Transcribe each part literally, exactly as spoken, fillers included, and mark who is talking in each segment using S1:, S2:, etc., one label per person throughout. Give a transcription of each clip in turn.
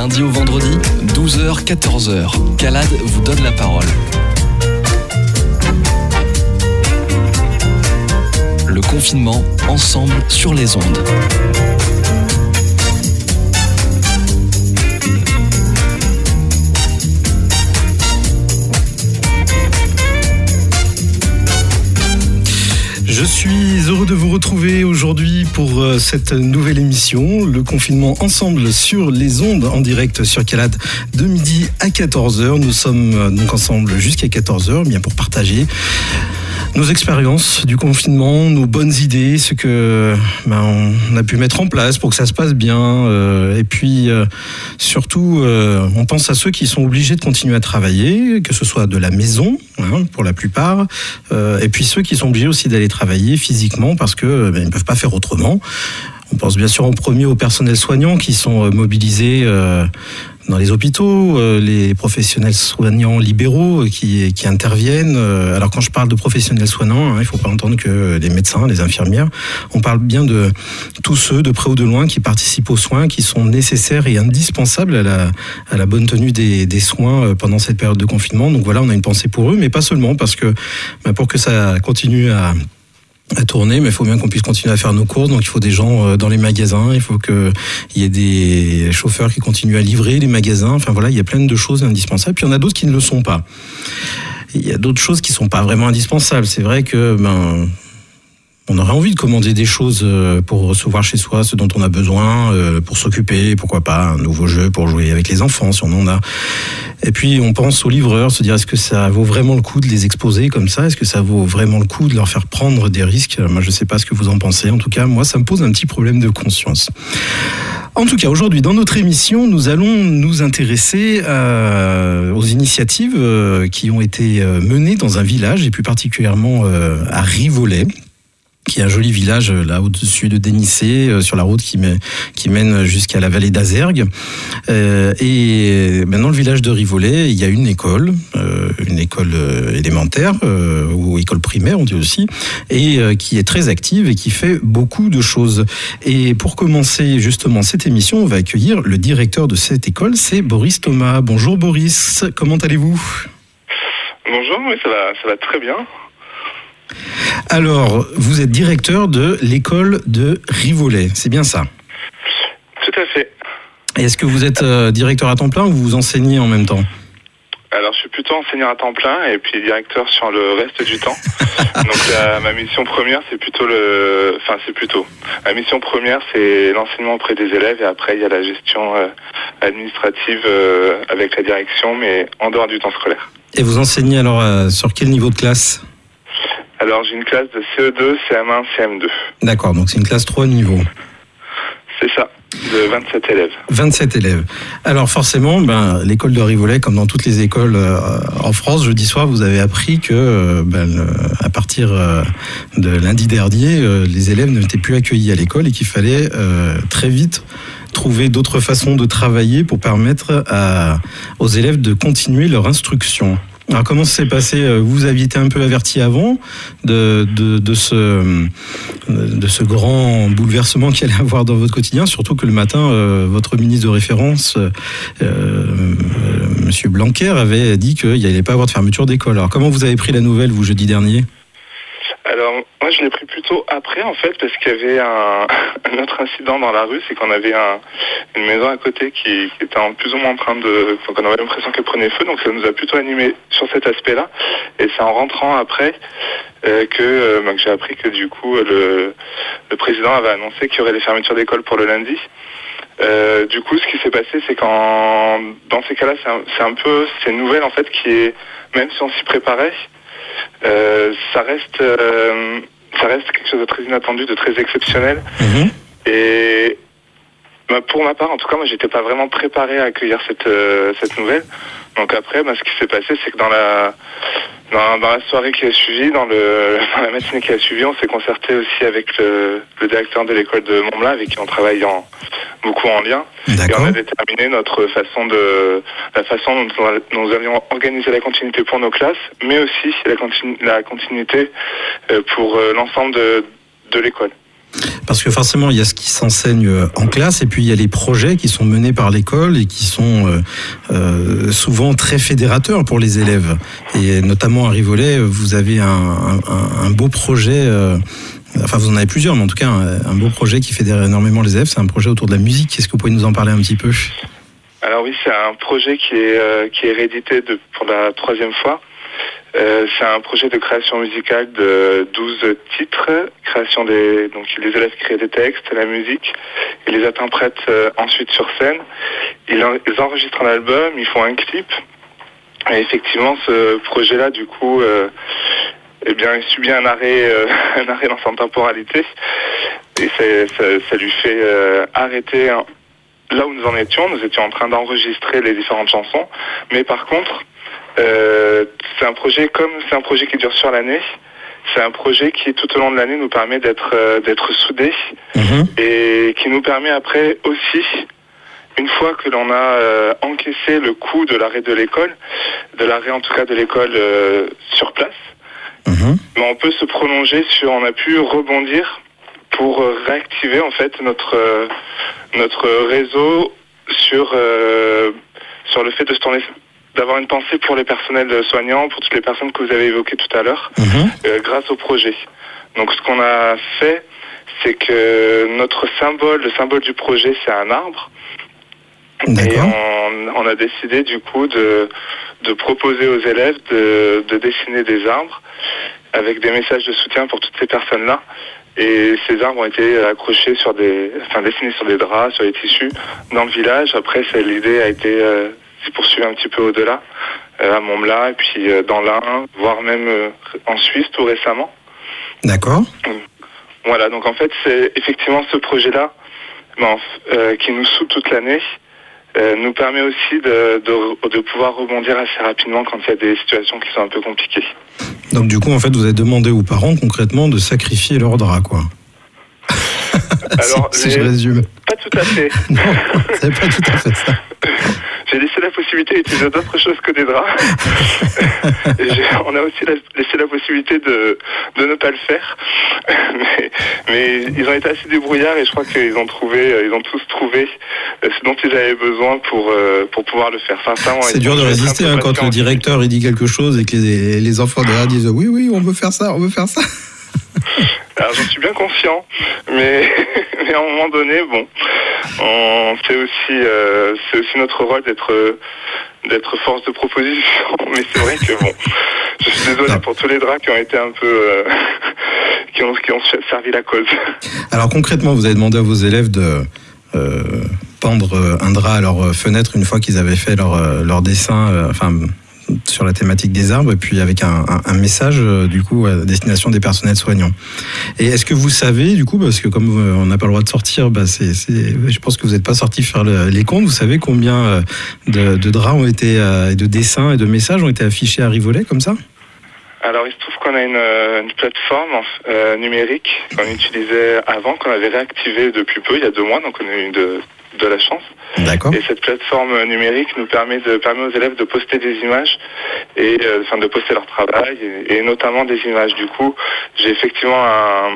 S1: lundi au vendredi, douze heures quatorze heures. Calade vous donne la parole. Le confinement, ensemble sur les ondes.
S2: Je suis heureux de vous retrouver aujourd'hui pour cette nouvelle émission, le confinement ensemble sur les ondes en direct sur Calade de midi à quatorze heures. Nous sommes donc ensemble jusqu'à quatorze heures, bien pour partager nos expériences du confinement, nos bonnes idées, ce que ben, on a pu mettre en place pour que ça se passe bien. Euh, et puis euh, surtout, euh, on pense à ceux qui sont obligés de continuer à travailler, que ce soit de la maison, hein, pour la plupart, euh, et puis ceux qui sont obligés aussi d'aller travailler physiquement parce que ben, ils ne peuvent pas faire autrement. On pense bien sûr en premier aux personnels soignants qui sont mobilisés euh, dans les hôpitaux, euh, les professionnels soignants libéraux qui, qui interviennent. Alors quand je parle de professionnels soignants, hein, il ne faut pas entendre que les médecins, les infirmières. On parle bien de tous ceux, de près ou de loin, qui participent aux soins, qui sont nécessaires et indispensables à la, à la bonne tenue des, des soins pendant cette période de confinement. Donc voilà, on a une pensée pour eux, mais pas seulement, parce que ben, pour que ça continue à... à tourner, mais il faut bien qu'on puisse continuer à faire nos courses, donc il faut des gens dans les magasins, il faut qu'il y ait des chauffeurs qui continuent à livrer les magasins, enfin voilà, il y a plein de choses indispensables, puis il y en a d'autres qui ne le sont pas. Il y a d'autres choses qui ne sont pas vraiment indispensables, c'est vrai que ben, on aurait envie de commander des choses pour recevoir chez soi ce dont on a besoin, pour s'occuper, pourquoi pas un nouveau jeu pour jouer avec les enfants si on en a. Et puis on pense aux livreurs, se dire est-ce que ça vaut vraiment le coup de les exposer comme ça ? Est-ce que ça vaut vraiment le coup de leur faire prendre des risques ? Moi je ne sais pas ce que vous en pensez, en tout cas moi ça me pose un petit problème de conscience. En tout cas, aujourd'hui, dans notre émission, nous allons nous intéresser euh, aux initiatives euh, qui ont été menées dans un village, et plus particulièrement euh, à Rivolet, qui est un joli village là au-dessus de Dénissé, euh, sur la route qui, met, qui mène jusqu'à la vallée d'Azergues. Euh, et ben, dans le village de Rivolet, il y a une école, euh, une école euh, élémentaire, euh, ou école primaire on dit aussi, et euh, qui est très active et qui fait beaucoup de choses. Et pour commencer justement cette émission, on va accueillir le directeur de cette école, c'est Boris Thomas. Bonjour Boris, comment allez-vous ?
S3: Bonjour, oui, ça va, ça va très bien.
S2: Alors, vous êtes directeur de l'école de Rivolet, c'est bien ça ?
S3: Tout à fait.
S2: Et est-ce que vous êtes euh, directeur à temps plein ou vous enseignez en même temps ?
S3: Alors, je suis plutôt enseignant à temps plein et puis directeur sur le reste du temps. Donc, la, ma mission première, c'est plutôt le... Enfin, c'est plutôt... Ma mission première, c'est l'enseignement auprès des élèves et après, il y a la gestion euh, administrative euh, avec la direction, mais en dehors du temps scolaire. Et
S2: vous enseignez alors euh, sur quel niveau de classe ?
S3: Alors, j'ai une classe de C E deux, C M un, C M deux.
S2: D'accord, donc c'est une classe trois niveaux.
S3: C'est ça, de vingt-sept élèves.
S2: vingt-sept élèves. Alors forcément, ben, l'école de Rivolet, comme dans toutes les écoles euh, en France, jeudi soir, vous avez appris que euh, ben, le, à partir euh, de lundi dernier, euh, les élèves n'étaient plus accueillis à l'école et qu'il fallait euh, très vite trouver d'autres façons de travailler pour permettre à, aux élèves de continuer leur instruction. Alors comment ça s'est passé ? Vous aviez été un peu averti avant de, de, de, ce, de ce grand bouleversement qu'il allait avoir dans votre quotidien, surtout que le matin, euh, votre ministre de référence, euh, euh, M. Blanquer, avait dit qu'il n'y allait pas avoir de fermeture d'école. Alors comment vous avez pris la nouvelle, vous, jeudi dernier ?
S3: Alors, moi, je l'ai pris plutôt après, en fait, parce qu'il y avait un, un autre incident dans la rue, c'est qu'on avait un, une maison à côté qui, qui était en plus ou moins en train de... Enfin, qu'on avait l'impression qu'elle prenait feu, donc ça nous a plutôt animé sur cet aspect-là. Et c'est en rentrant après euh, que, euh, bah, que j'ai appris que, du coup, le, le président avait annoncé qu'il y aurait des fermetures d'école pour le lundi. Euh, du coup, ce qui s'est passé, c'est qu'en dans ces cas-là, c'est un, c'est un peu... C'est une nouvelle, en fait, qui est... Même si on s'y préparait... Euh, ça reste, euh, ça reste quelque chose de très inattendu, de très exceptionnel. Mmh. Et bah, pour ma part, en tout cas, moi, j'étais pas vraiment préparé à accueillir cette euh, cette nouvelle. Donc après, bah, ce qui s'est passé, c'est que dans la dans, dans la soirée qui a suivi, dans le dans la matinée qui a suivi, on s'est concerté aussi avec le, le directeur de l'école de Montblanc, avec qui on travaille en, beaucoup en lien.
S2: D'accord.
S3: Et on a déterminé notre façon de la façon dont nous allions organiser la continuité pour nos classes, mais aussi la, continu, la continuité pour l'ensemble de, de l'école.
S2: Parce que forcément, il y a ce qui s'enseigne en classe et puis il y a les projets qui sont menés par l'école et qui sont euh, euh, souvent très fédérateurs pour les élèves. Et notamment à Rivolet, vous avez un, un, un beau projet, euh, enfin vous en avez plusieurs, mais en tout cas un, un beau projet qui fédère énormément les élèves. C'est un projet autour de la musique. Est-ce que vous pouvez nous en parler un petit peu ?
S3: Alors oui, c'est un projet qui est, euh, qui est réédité de, pour la troisième fois. Euh, c'est un projet de création musicale de douze titres, création des, donc les élèves créent des textes, la musique, ils les interprètent euh, ensuite sur scène, ils, en, ils enregistrent un album, ils font un clip, et effectivement ce projet-là du coup, euh, eh bien, il subit un arrêt, euh, un arrêt dans sa temporalité, et ça, ça lui fait euh, arrêter hein, là où nous en étions. Nous étions en train d'enregistrer les différentes chansons, mais par contre, Euh, c'est un projet comme c'est un projet qui dure sur l'année. C'est un projet qui tout au long de l'année nous permet d'être euh, d'être soudés mmh. et qui nous permet après aussi, une fois que l'on a euh, encaissé le coût de l'arrêt de l'école, de l'arrêt en tout cas de l'école euh, sur place, mmh. mais on peut se prolonger sur, on a pu rebondir pour réactiver en fait notre euh, notre réseau sur euh, sur le fait de se tourner, d'avoir une pensée pour les personnels soignants, pour toutes les personnes que vous avez évoquées tout à l'heure, mmh. euh, grâce au projet. Donc ce qu'on a fait, c'est que notre symbole, le symbole du projet, c'est un arbre. D'accord. Et on, on a décidé du coup de, de proposer aux élèves de, de dessiner des arbres avec des messages de soutien pour toutes ces personnes-là. Et ces arbres ont été accrochés sur des, enfin dessinés sur des draps, sur les tissus, dans le village. Après, c'est, l'idée a été euh, poursuivre un petit peu au-delà, euh, à Montblat, et puis euh, dans l'Ain, voire même euh, en Suisse tout récemment.
S2: D'accord.
S3: Voilà, donc en fait, c'est effectivement ce projet-là ben, euh, qui nous soude toute l'année, euh, nous permet aussi de, de, de pouvoir rebondir assez rapidement quand il y a des situations qui sont un peu compliquées.
S2: Donc du coup, en fait, vous avez demandé aux parents concrètement de sacrifier leur drap, quoi.
S3: Alors,
S2: si, si je résume.
S3: Pas tout à fait.
S2: Non, c'est pas tout à fait ça.
S3: J'ai laissé la possibilité d'utiliser d'autres choses que des draps. Et j'ai, on a aussi la, laissé la possibilité de, de ne pas le faire. Mais, mais ils ont été assez débrouillards et je crois qu'ils ont trouvé, ils ont tous trouvé ce dont ils avaient besoin pour, pour pouvoir le faire. Sincèrement,
S2: c'est dur de résister hein, quand le directeur il dit quelque chose et que les, les enfants derrière disent oui, oui, on veut faire ça, on veut faire ça.
S3: Alors j'en suis bien conscient, mais, mais à un moment donné, bon, on, c'est aussi, euh, c'est aussi notre rôle d'être, d'être force de proposition. Mais c'est vrai que bon, je suis désolé non. pour tous les draps qui ont été un peu, euh, qui ont, qui ont servi la cause.
S2: Alors concrètement, vous avez demandé à vos élèves de euh, pendre un drap à leur fenêtre une fois qu'ils avaient fait leur, leur dessin, euh, enfin. sur la thématique des arbres et puis avec un, un, un message euh, du coup à destination des personnels soignants. Et est-ce que vous savez du coup, parce que comme euh, on n'a pas le droit de sortir, bah c'est, c'est, je pense que vous n'êtes pas sorti faire le, les comptes, vous savez combien euh, de, de draps ont été, euh, de dessins et de messages ont été affichés à Rivolet comme ça ?
S3: Alors il se trouve qu'on a une, une plateforme euh, numérique qu'on utilisait avant, qu'on avait réactivée depuis peu, il y a deux mois, donc on a eu de, de la chance.
S2: D'accord.
S3: Et cette plateforme numérique nous permet de permet aux élèves de poster des images et euh, enfin de poster leur travail et, et notamment des images. Du coup, j'ai effectivement un,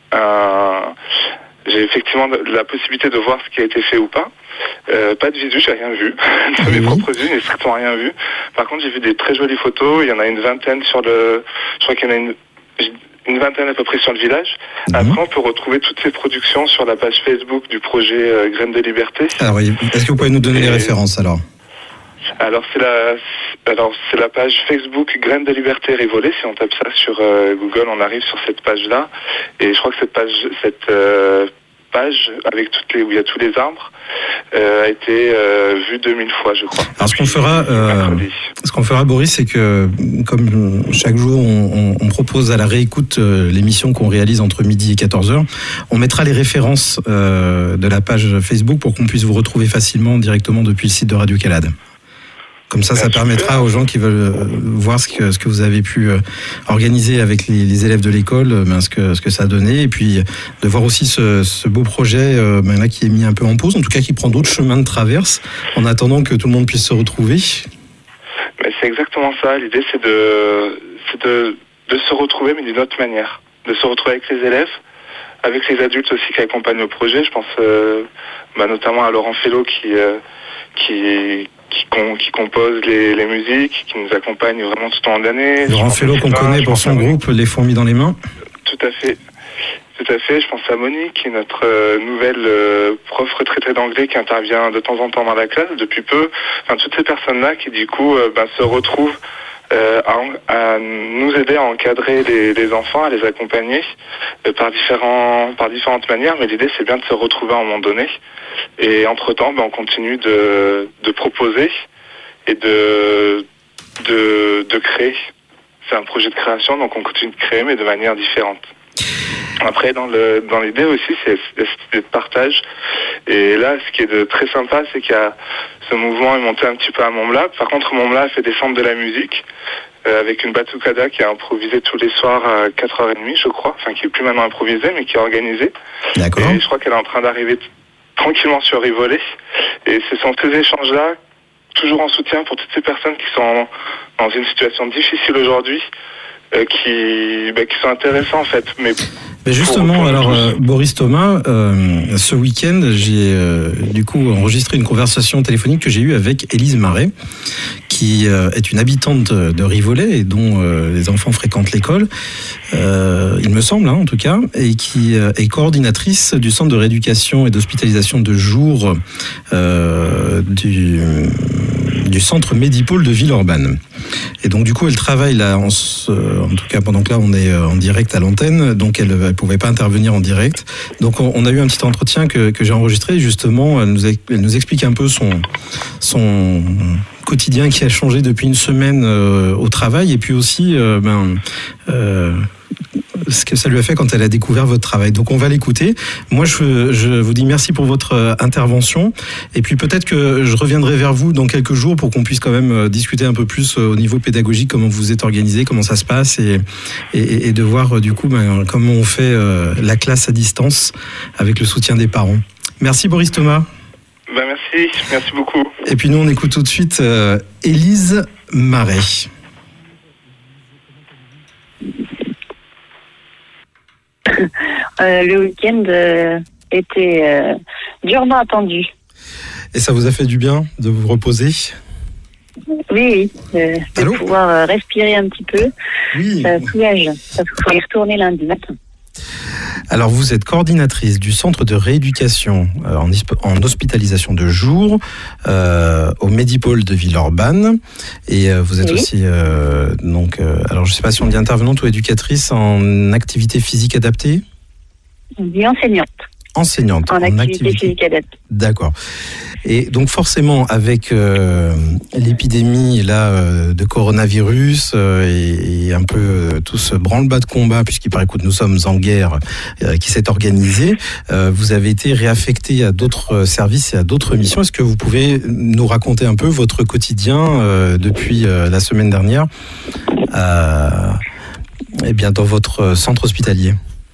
S3: un j'ai effectivement la possibilité de voir ce qui a été fait ou pas. Euh, pas de visu, j'ai rien vu. De mes propres yeux, j'ai strictement rien vu. Par contre, j'ai vu des très jolies photos. Il y en a une vingtaine sur le. Je crois qu'il y en a une. Une vingtaine à peu près sur le village. Mmh. Après, on peut retrouver toutes ces productions sur la page Facebook du projet euh, Graines de Liberté.
S2: Alors, est-ce que vous pouvez nous donner Et... les références alors ?
S3: Alors c'est la, alors c'est la page Facebook Graines de Liberté Rivolet. Si on tape ça sur euh, Google, on arrive sur cette page-là. Et je crois que cette page, cette euh, page avec toutes les, où il y a tous les arbres, euh, a été euh, vue deux mille fois, je crois.
S2: Alors ce qu'on fera, euh, ce qu'on fera, Boris, c'est que comme chaque jour, on, on propose à la réécoute euh, l'émission qu'on réalise entre midi et quatorze heures, on mettra les références euh, de la page Facebook pour qu'on puisse vous retrouver facilement directement depuis le site de Radio Calade. Comme ça, ça permettra aux gens qui veulent voir ce que, ce que vous avez pu organiser avec les, les élèves de l'école, ben ce, que, ce que ça a donné, et puis de voir aussi ce, ce beau projet ben là, qui est mis un peu en pause, en tout cas qui prend d'autres chemins de traverse, en attendant que tout le monde puisse se retrouver.
S3: Mais c'est exactement ça, l'idée c'est de, c'est de, de se retrouver, mais d'une autre manière, de se retrouver avec les élèves, avec les adultes aussi qui accompagnent le projet. Je pense euh, bah, notamment à Laurent Fellow qui euh, qui qui, com- qui compose les, les musiques, qui nous accompagne vraiment tout au long de l'année.
S2: Laurent Fellow qu'on connaît pour son groupe Les Fourmis dans les mains.
S3: Tout à fait. Tout à fait, je pense à Monique, qui est notre euh, nouvelle euh, prof retraitée d'anglais qui intervient de temps en temps dans la classe depuis peu. Enfin, toutes ces personnes-là qui du coup euh, ben, se retrouvent euh, à, à nous aider à encadrer les, les enfants, à les accompagner euh, par différents par différentes manières. Mais l'idée c'est bien de se retrouver à un moment donné. Et entre-temps, ben, on continue de, de proposer et de, de, de créer. C'est un projet de création, donc on continue de créer, mais de manière différente. Après, dans le dans l'idée aussi, c'est de partage. Et là, ce qui est de très sympa, c'est qu'il y a ce mouvement est monté un petit peu à Montblat. Par contre, Montblat a fait descendre de la musique euh, avec une batucada qui est improvisée tous les soirs à quatre heures trente, je crois. Enfin, qui est plus maintenant improvisée, mais qui est organisée.
S2: D'accord.
S3: Et je crois qu'elle est en train d'arriver t- tranquillement sur Rivoli. Et ce sont ces échanges-là, toujours en soutien pour toutes ces personnes qui sont dans une situation difficile aujourd'hui, euh, qui, bah, qui sont intéressants en fait. Mais
S2: Mais justement, pour, pour alors euh, Boris Thomas, euh, ce week-end, j'ai euh, du coup enregistré une conversation téléphonique que j'ai eue avec Élise Marais, qui euh, est une habitante de, de Rivolet et dont euh, les enfants fréquentent l'école, euh, il me semble, hein, en tout cas, et qui euh, est coordinatrice du centre de rééducation et d'hospitalisation de jour euh, du, du centre Medipôle de Villeurbanne. Et donc du coup, elle travaille là, en, en tout cas pendant que là on est en direct à l'antenne, donc elle ne pouvait pas intervenir en direct. Donc on, on a eu un petit entretien que, que j'ai enregistré, justement, elle nous, elle nous explique un peu son, son quotidien qui a changé depuis une semaine euh, au travail, et puis aussi euh, ben, euh, ce que ça lui a fait quand elle a découvert votre travail. Donc on va l'écouter. Moi je, je vous dis merci pour votre intervention, et puis peut-être que je reviendrai vers vous dans quelques jours pour qu'on puisse quand même discuter un peu plus au niveau pédagogique, comment vous êtes organisé, comment ça se passe, et, et, et de voir du coup ben, comment on fait euh, la classe à distance avec le soutien des parents. Merci Boris Thomas.
S3: Ben merci, merci beaucoup.
S2: Et puis nous on écoute tout de suite euh, Élise Marais.
S4: Euh, le week-end euh, était euh, durement attendu.
S2: Et ça vous a fait du bien de vous reposer ?
S4: Oui, oui, euh, de
S2: Allô ?
S4: pouvoir euh, respirer un petit peu.
S2: Oui.
S4: Ça soulage, parce qu'il faut y retourner lundi matin.
S2: Alors vous êtes coordinatrice du centre de rééducation euh, en, en hospitalisation de jour euh, au Medipôle de Villeurbanne, et euh, vous êtes oui. aussi euh, donc euh, alors je sais pas si on dit intervenante ou éducatrice en activité physique adaptée.
S4: On dit enseignante.
S2: Enseignante
S4: en,
S2: en
S4: activité,
S2: activité
S4: physique adaptée.
S2: D'accord. Et donc forcément avec euh, l'épidémie là euh, de coronavirus euh, et, et un peu euh, tout ce branle-bas de combat, puisqu'il paraît que nous sommes en guerre, euh, qui s'est organisé, euh, vous avez été réaffecté à d'autres services et à d'autres missions. Est-ce que vous pouvez nous raconter un peu votre quotidien euh, depuis euh, la semaine dernière euh, eh bien dans votre centre hospitalier?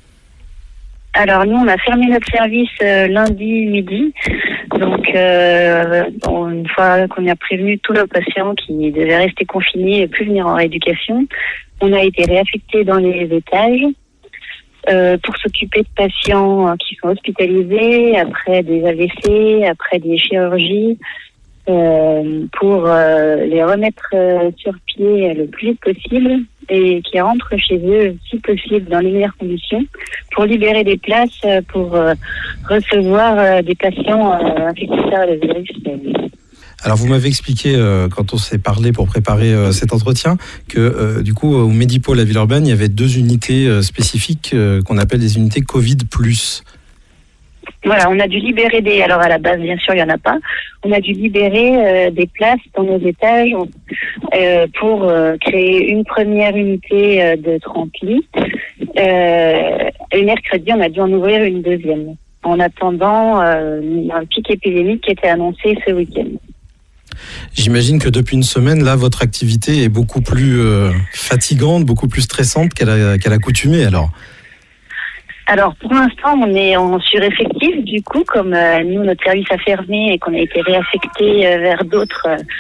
S4: Alors nous, on a fermé notre service euh, lundi midi. Donc, euh, bon, une fois qu'on a prévenu tous nos patients qui devaient rester confinés et plus venir en rééducation, on a été réaffectés dans les étages euh, pour s'occuper de patients qui sont hospitalisés après des A V C, après des chirurgies, euh, pour euh, les remettre euh, sur pied le plus vite possible et qui rentrent chez eux, si possible, dans les meilleures conditions, pour libérer des places pour euh, recevoir euh, des patients euh, infectés par le virus.
S2: Alors vous m'avez expliqué, euh, quand on s'est parlé pour préparer euh, cet entretien, que euh, du coup au Medipôle à Villeurbanne, il y avait deux unités euh, spécifiques euh, qu'on appelle des unités Covid plus.
S4: Voilà, on a dû libérer des... Alors à la base, bien sûr, il n'y en a pas. On a dû libérer euh, des places dans nos étages euh, pour euh, créer une première unité euh, de trente lits. Euh, et mercredi, on a dû en ouvrir une deuxième, en attendant euh, un pic épidémique qui était annoncé ce week-end.
S2: J'imagine que depuis une semaine, là, votre activité est beaucoup plus euh, fatigante, beaucoup plus stressante qu'à la, qu'à l'accoutumée, alors.
S4: Alors, pour l'instant, on est en sureffectif, du coup, comme euh, nous, notre service a fermé et qu'on a été réaffecté euh, vers d'autres, euh,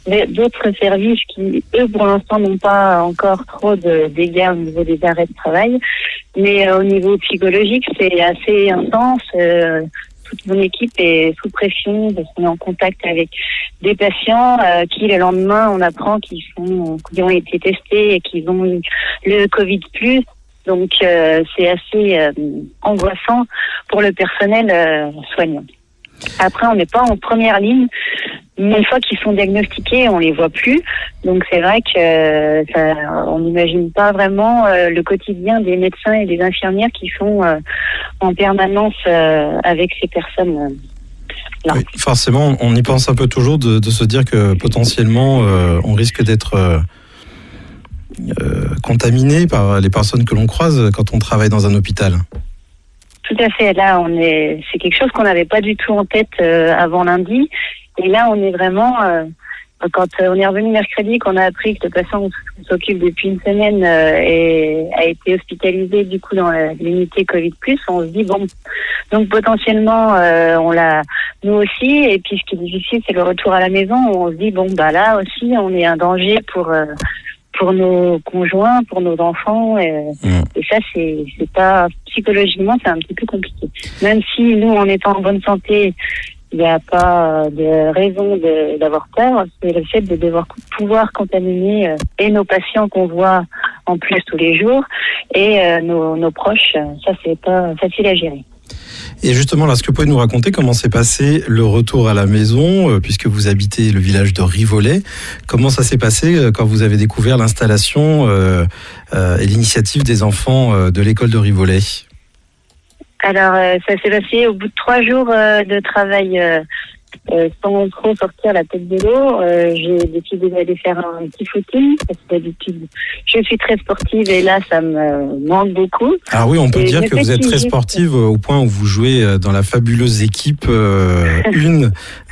S4: d'autres services qui, eux, pour l'instant, n'ont pas encore trop de dégâts au niveau des arrêts de travail. Mais euh, au niveau psychologique, c'est assez intense. Euh, toute mon équipe est sous pression parce qu'on est en contact avec des patients euh, qui, le lendemain, on apprend qu'ils sont, qu'ils ont été testés et qu'ils ont eu le Covid plus. Donc, euh, c'est assez euh, angoissant pour le personnel euh, soignant. Après, on n'est pas en première ligne, mais une fois qu'ils sont diagnostiqués, on les voit plus. Donc, c'est vrai que euh, ça, on n'imagine pas vraiment euh, le quotidien des médecins et des infirmières qui sont euh, en permanence euh, avec ces personnes. Euh, là.
S2: Oui, forcément, on y pense un peu toujours de, de se dire que potentiellement, euh, on risque d'être euh, euh, contaminé par les personnes que l'on croise quand on travaille dans un hôpital.
S4: Tout à fait. Là, on est, c'est quelque chose qu'on n'avait pas du tout en tête euh, avant lundi. Et là, on est vraiment, euh, quand on est revenu mercredi, qu'on a appris que le patient qui s'occupe depuis une semaine euh, et a été hospitalisé du coup dans la, l'unité Covid plus, on se dit bon, donc potentiellement euh, on l'a nous aussi. Et puis ce qui est difficile, c'est le retour à la maison où on se dit bon bah là aussi on est un danger pour euh, pour nos conjoints, pour nos enfants, et, mmh. et ça, c'est, c'est pas, psychologiquement, c'est un petit peu compliqué. Même si nous, en étant en bonne santé, il n'y a pas de raison de, d'avoir peur, c'est le fait de devoir pouvoir contaminer euh, et nos patients qu'on voit en plus tous les jours, et euh, nos, nos proches, ça, c'est pas facile à gérer.
S2: Et justement, là, est-ce que vous pouvez nous raconter comment s'est passé le retour à la maison, euh, puisque vous habitez le village de Rivolet. Comment ça s'est passé euh, quand vous avez découvert l'installation euh, euh, et l'initiative des enfants euh, de l'école de Rivolet ?
S4: Alors, euh, ça s'est passé au bout de trois jours euh, de travail euh, euh, sans trop sortir la tête de l'eau. Euh, j'ai décidé d'aller faire un petit footing, parce que d'habitude, je suis très sportive et là, ça me manque beaucoup.
S2: Ah oui, on peut
S4: et
S2: dire que vous êtes très sportive juste... au point où vous jouez dans la fabuleuse équipe euh, une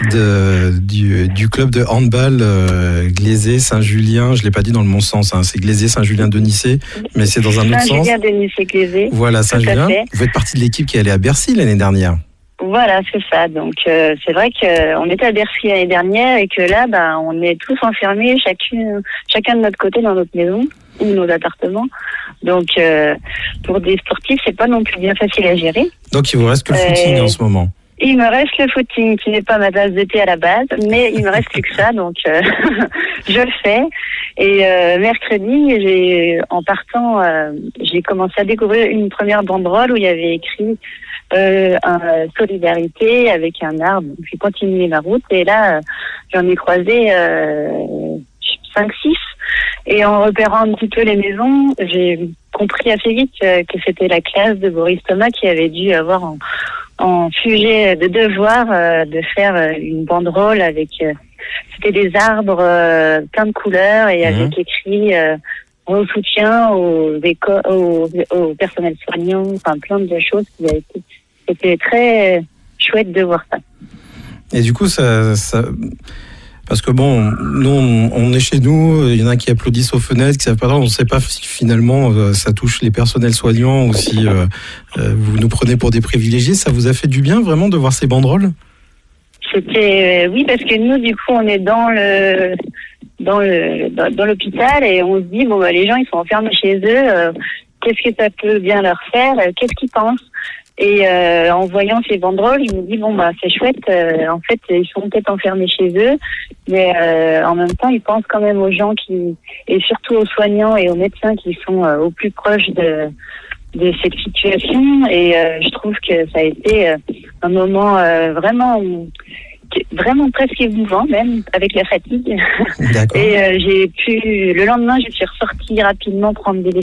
S2: de, du, du club de handball euh, Glaisé-Saint-Julien. Je ne l'ai pas dit dans le bon sens, hein, c'est Glaisé-Saint-Julien-de-Nicey, mais c'est dans un autre sens.
S4: Saint-Julien-de-Nicey-Glaisé.
S2: Voilà, Saint-Julien. Vous faites partie de l'équipe qui est allée à Bercy l'année dernière.
S4: Voilà, c'est ça. Donc, euh, c'est vrai qu'on était à Bercy l'année dernière et que là, bah, on est tous enfermés, chacune, chacun de notre côté dans notre maison ou nos appartements. Donc, euh, pour des sportifs, c'est pas non plus bien facile à gérer.
S2: Donc, il vous reste que le footing euh, en ce moment.
S4: Il me reste le footing, qui n'est pas ma tasse de thé à la base, mais il me reste plus que ça, donc euh, je le fais. Et euh, mercredi, j'ai, en partant, euh, j'ai commencé à découvrir une première banderole où il y avait écrit Euh, un, solidarité avec un arbre. J'ai continué ma route et là, euh, j'en ai croisé euh, cinq six. Et en repérant un petit peu les maisons, j'ai compris assez vite euh, que c'était la classe de Boris Thomas qui avait dû avoir en, en sujet de devoir euh, de faire euh, une banderole avec... Euh, c'était des arbres euh, plein de couleurs et avec mmh. écrit... Euh, au soutien aux, éco- aux, aux personnels soignants, enfin plein de choses qui a été, c'était très chouette de voir ça.
S2: Et du coup, ça, ça parce que bon, nous on, on est chez nous, il y en a qui applaudissent aux fenêtres, qui savent pas, on ne sait pas si finalement ça touche les personnels soignants ou si euh, vous nous prenez pour des privilégiés. Ça vous a fait du bien vraiment de voir ces banderoles ?
S4: C'était euh, oui, parce que nous du coup on est dans le dans le dans, dans l'hôpital et on se dit bon bah les gens ils sont enfermés chez eux, euh, qu'est-ce que ça peut bien leur faire, euh, qu'est-ce qu'ils pensent, et euh, en voyant ces banderoles je me dis bon bah c'est chouette, euh, en fait ils sont peut-être enfermés chez eux mais euh, en même temps ils pensent quand même aux gens qui, et surtout aux soignants et aux médecins qui sont euh, au plus proches de de cette situation, et euh, je trouve que ça a été euh, un moment euh, vraiment vraiment presque émouvant même avec la fatigue. D'accord. Et euh, j'ai pu le lendemain je suis ressortie rapidement prendre des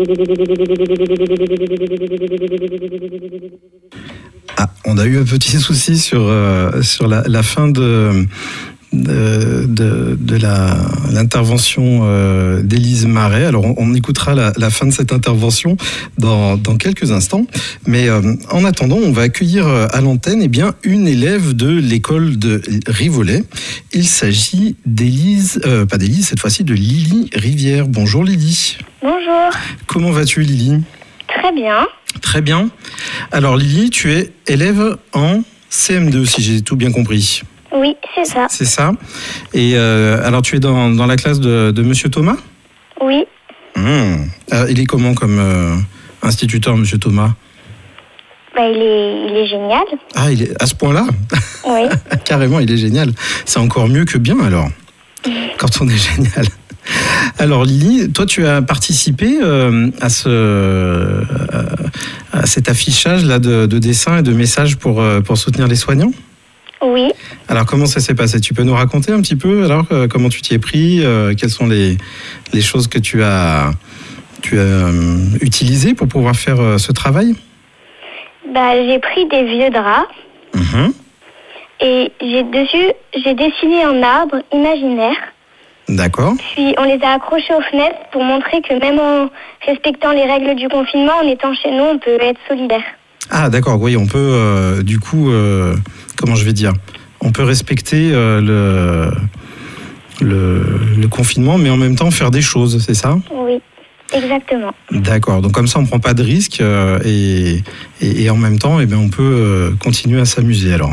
S2: ah, on a eu un petit souci sur euh, sur la, la fin de De, de, de la, l'intervention euh, d'Élise Marais. Alors, on, on écoutera la, la fin de cette intervention dans, dans quelques instants. Mais euh, en attendant, on va accueillir à l'antenne eh bien, une élève de l'école de Rivolet. Il s'agit d'Élise, euh, pas d'Élise, cette fois-ci de Lily Rivière. Bonjour Lily.
S5: Bonjour.
S2: Comment vas-tu Lily ?
S5: Très bien.
S2: Très bien. Alors Lily, tu es élève en C M deux, si j'ai tout bien compris.
S5: Oui, Oui, c'est ça.
S2: C'est ça. Et euh, alors, tu es dans, dans la classe de, de Monsieur Thomas ?
S5: Oui.
S2: Mmh. Alors, il est comment comme euh, instituteur, Monsieur Thomas ?
S5: Bah, il est, il est génial.
S2: Ah, il est à ce point-là ?
S5: Oui.
S2: Carrément, il est génial. C'est encore mieux que bien, alors, quand on est génial. Alors, Lily, toi, tu as participé euh, à, ce, à cet affichage-là de, de dessins et de messages pour, pour soutenir les soignants ?
S5: Oui.
S2: Alors, comment ça s'est passé ? Tu peux nous raconter un petit peu, alors, euh, comment tu t'y es pris ? euh, Quelles sont les, les choses que tu as, tu as euh, utilisées pour pouvoir faire euh, ce travail ?
S5: Bah, j'ai pris des vieux draps.
S2: Mmh.
S5: Et j'ai dessus, j'ai dessiné un arbre imaginaire.
S2: D'accord.
S5: Puis on les a accrochés aux fenêtres pour montrer que même en respectant les règles du confinement, en étant chez nous, on peut être solidaire.
S2: Ah d'accord, oui, on peut euh, du coup, euh, comment je vais dire, on peut respecter euh, le, le, le confinement, mais en même temps faire des choses, c'est ça ?
S5: Oui, exactement.
S2: D'accord, donc comme ça on ne prend pas de risques euh, et, et, et en même temps eh bien, on peut euh, continuer à s'amuser alors.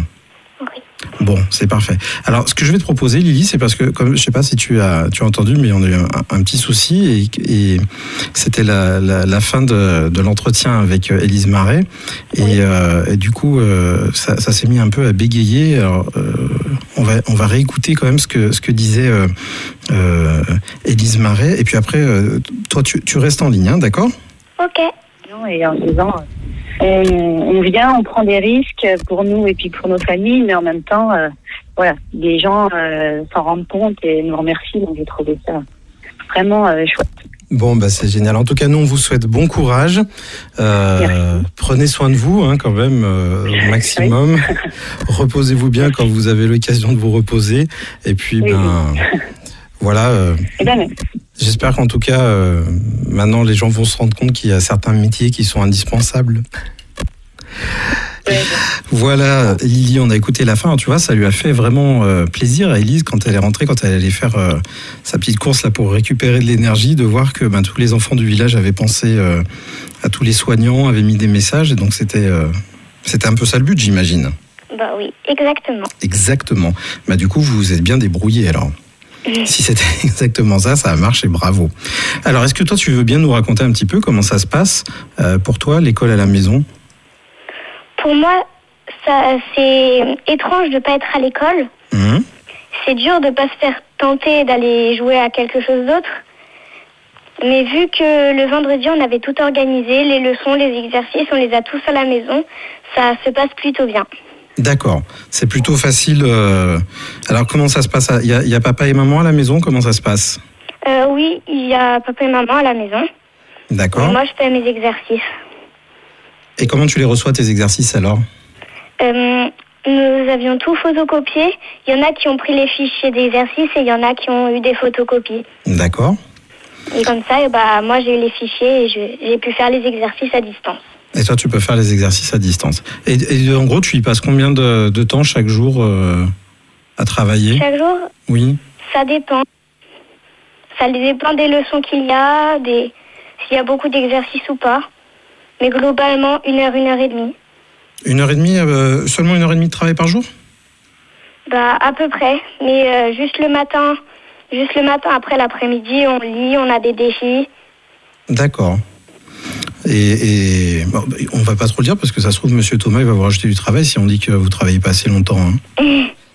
S2: Bon, c'est parfait. Alors, ce que je vais te proposer, Lily, c'est parce que, comme je sais pas si tu as, tu as entendu, mais on a eu un, un petit souci et, et c'était la, la, la fin de, de l'entretien avec Élise Marais et, oui. euh, et du coup, euh, ça, ça s'est mis un peu à bégayer. Alors, euh, on va, on va réécouter quand même ce que, ce que disait euh, euh, Élise Marais et puis après, euh, toi, tu, tu restes en ligne, hein, d'accord ?
S5: Ok.
S4: Et en disant, on, on vient, on prend des risques pour nous et puis pour nos familles, mais en même temps, euh, voilà, les gens euh, s'en rendent compte et nous remercient. Donc j'ai trouvé ça vraiment euh, chouette.
S2: Bon, bah c'est génial. En tout cas, nous, on vous souhaite bon courage. Euh, prenez soin de vous, hein, quand même, euh, au maximum. Oui. Reposez-vous bien quand vous avez l'occasion de vous reposer. Et puis, oui, ben, oui. voilà. Euh,
S4: eh ben,
S2: j'espère qu'en tout cas, euh, maintenant, les gens vont se rendre compte qu'il y a certains métiers qui sont indispensables. Ouais. Voilà, Lily, on a écouté la fin. Alors, tu vois, ça lui a fait vraiment euh, plaisir à Élise quand elle est rentrée, quand elle allait faire euh, sa petite course là pour récupérer de l'énergie, de voir que ben, tous les enfants du village avaient pensé euh, à tous les soignants, avaient mis des messages. Et donc, c'était, euh, c'était un peu ça le but, j'imagine.
S5: Bah oui, exactement.
S2: Exactement. Bah, du coup, vous vous êtes bien débrouillés alors. Mmh. Si c'était exactement ça, ça a marché, bravo. Alors, est-ce que toi, tu veux bien nous raconter un petit peu comment ça se passe euh, pour toi, l'école à la maison ?
S5: Pour moi, ça, c'est étrange de ne pas être à l'école. Mmh. C'est dur de ne pas se faire tenter d'aller jouer à quelque chose d'autre. Mais vu que le vendredi, on avait tout organisé, les leçons, les exercices, on les a tous à la maison, ça se passe plutôt bien.
S2: D'accord, c'est plutôt facile. Euh... Alors, comment ça se passe ? Il y a, il y a papa et maman à la maison ? Comment ça se passe ?
S5: euh, Oui, il y a papa et maman à la maison.
S2: D'accord.
S5: Et moi, je fais mes exercices.
S2: Et comment tu les reçois, tes exercices, alors ?
S5: euh, Nous avions tout photocopié. Il y en a qui ont pris les fichiers d'exercices et il y en a qui ont eu des photocopies.
S2: D'accord.
S5: Et comme ça, bah, moi, j'ai eu les fichiers et je, j'ai pu faire les exercices à distance.
S2: Et toi, tu peux faire les exercices à distance. Et, et en gros, tu y passes combien de, de temps chaque jour euh, à travailler ?
S5: Chaque jour ?
S2: Oui.
S5: Ça dépend. Ça dépend des leçons qu'il y a, des... s'il y a beaucoup d'exercices ou pas. Mais globalement, une heure, une heure et demie.
S2: Une heure et demie, euh, seulement une heure et demie de travail par jour ?
S5: Bah, à peu près. Mais euh, juste le matin, juste le matin, après l'après-midi, on lit, on a des défis. D'accord.
S2: Et, et bon, on va pas trop le dire parce que ça se trouve, Monsieur Thomas, il va vous rajouter du travail si on dit que vous travaillez pas assez longtemps. Hein.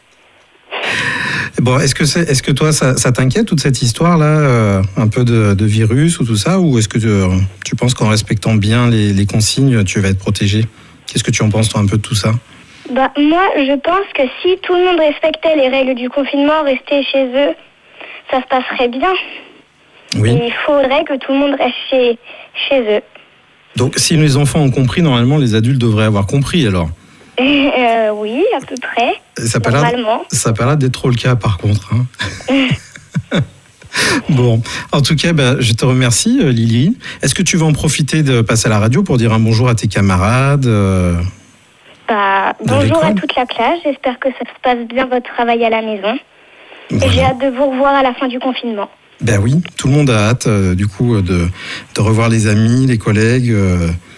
S2: Bon, est-ce que c'est, est-ce que toi, ça, ça t'inquiète toute cette histoire-là, euh, un peu de, de virus ou tout ça, ou est-ce que tu, tu penses qu'en respectant bien les, les consignes, tu vas être protégé ? Qu'est-ce que tu en penses toi un peu de tout ça ?
S5: Bah moi, je pense que si tout le monde respectait les règles du confinement, restait chez eux, ça se passerait bien. Oui. Et il faudrait que tout le monde reste chez, chez eux.
S2: Donc, si les enfants ont compris, normalement, les adultes devraient avoir compris, alors ?
S5: euh, Oui, à peu près.
S2: Ça n'a pas l'air d'être trop le cas, par contre. Hein. Bon, en tout cas, bah, je te remercie, Lily. Est-ce que tu veux en profiter de passer à la radio pour dire un bonjour à tes camarades euh,
S5: bah, bonjour à toute la classe. J'espère que ça se passe bien, votre travail à la maison. Voilà. Et j'ai hâte de vous revoir à la fin du confinement.
S2: Ben oui, tout le monde a hâte, euh, du coup, de, de revoir les amis, les collègues. Euh,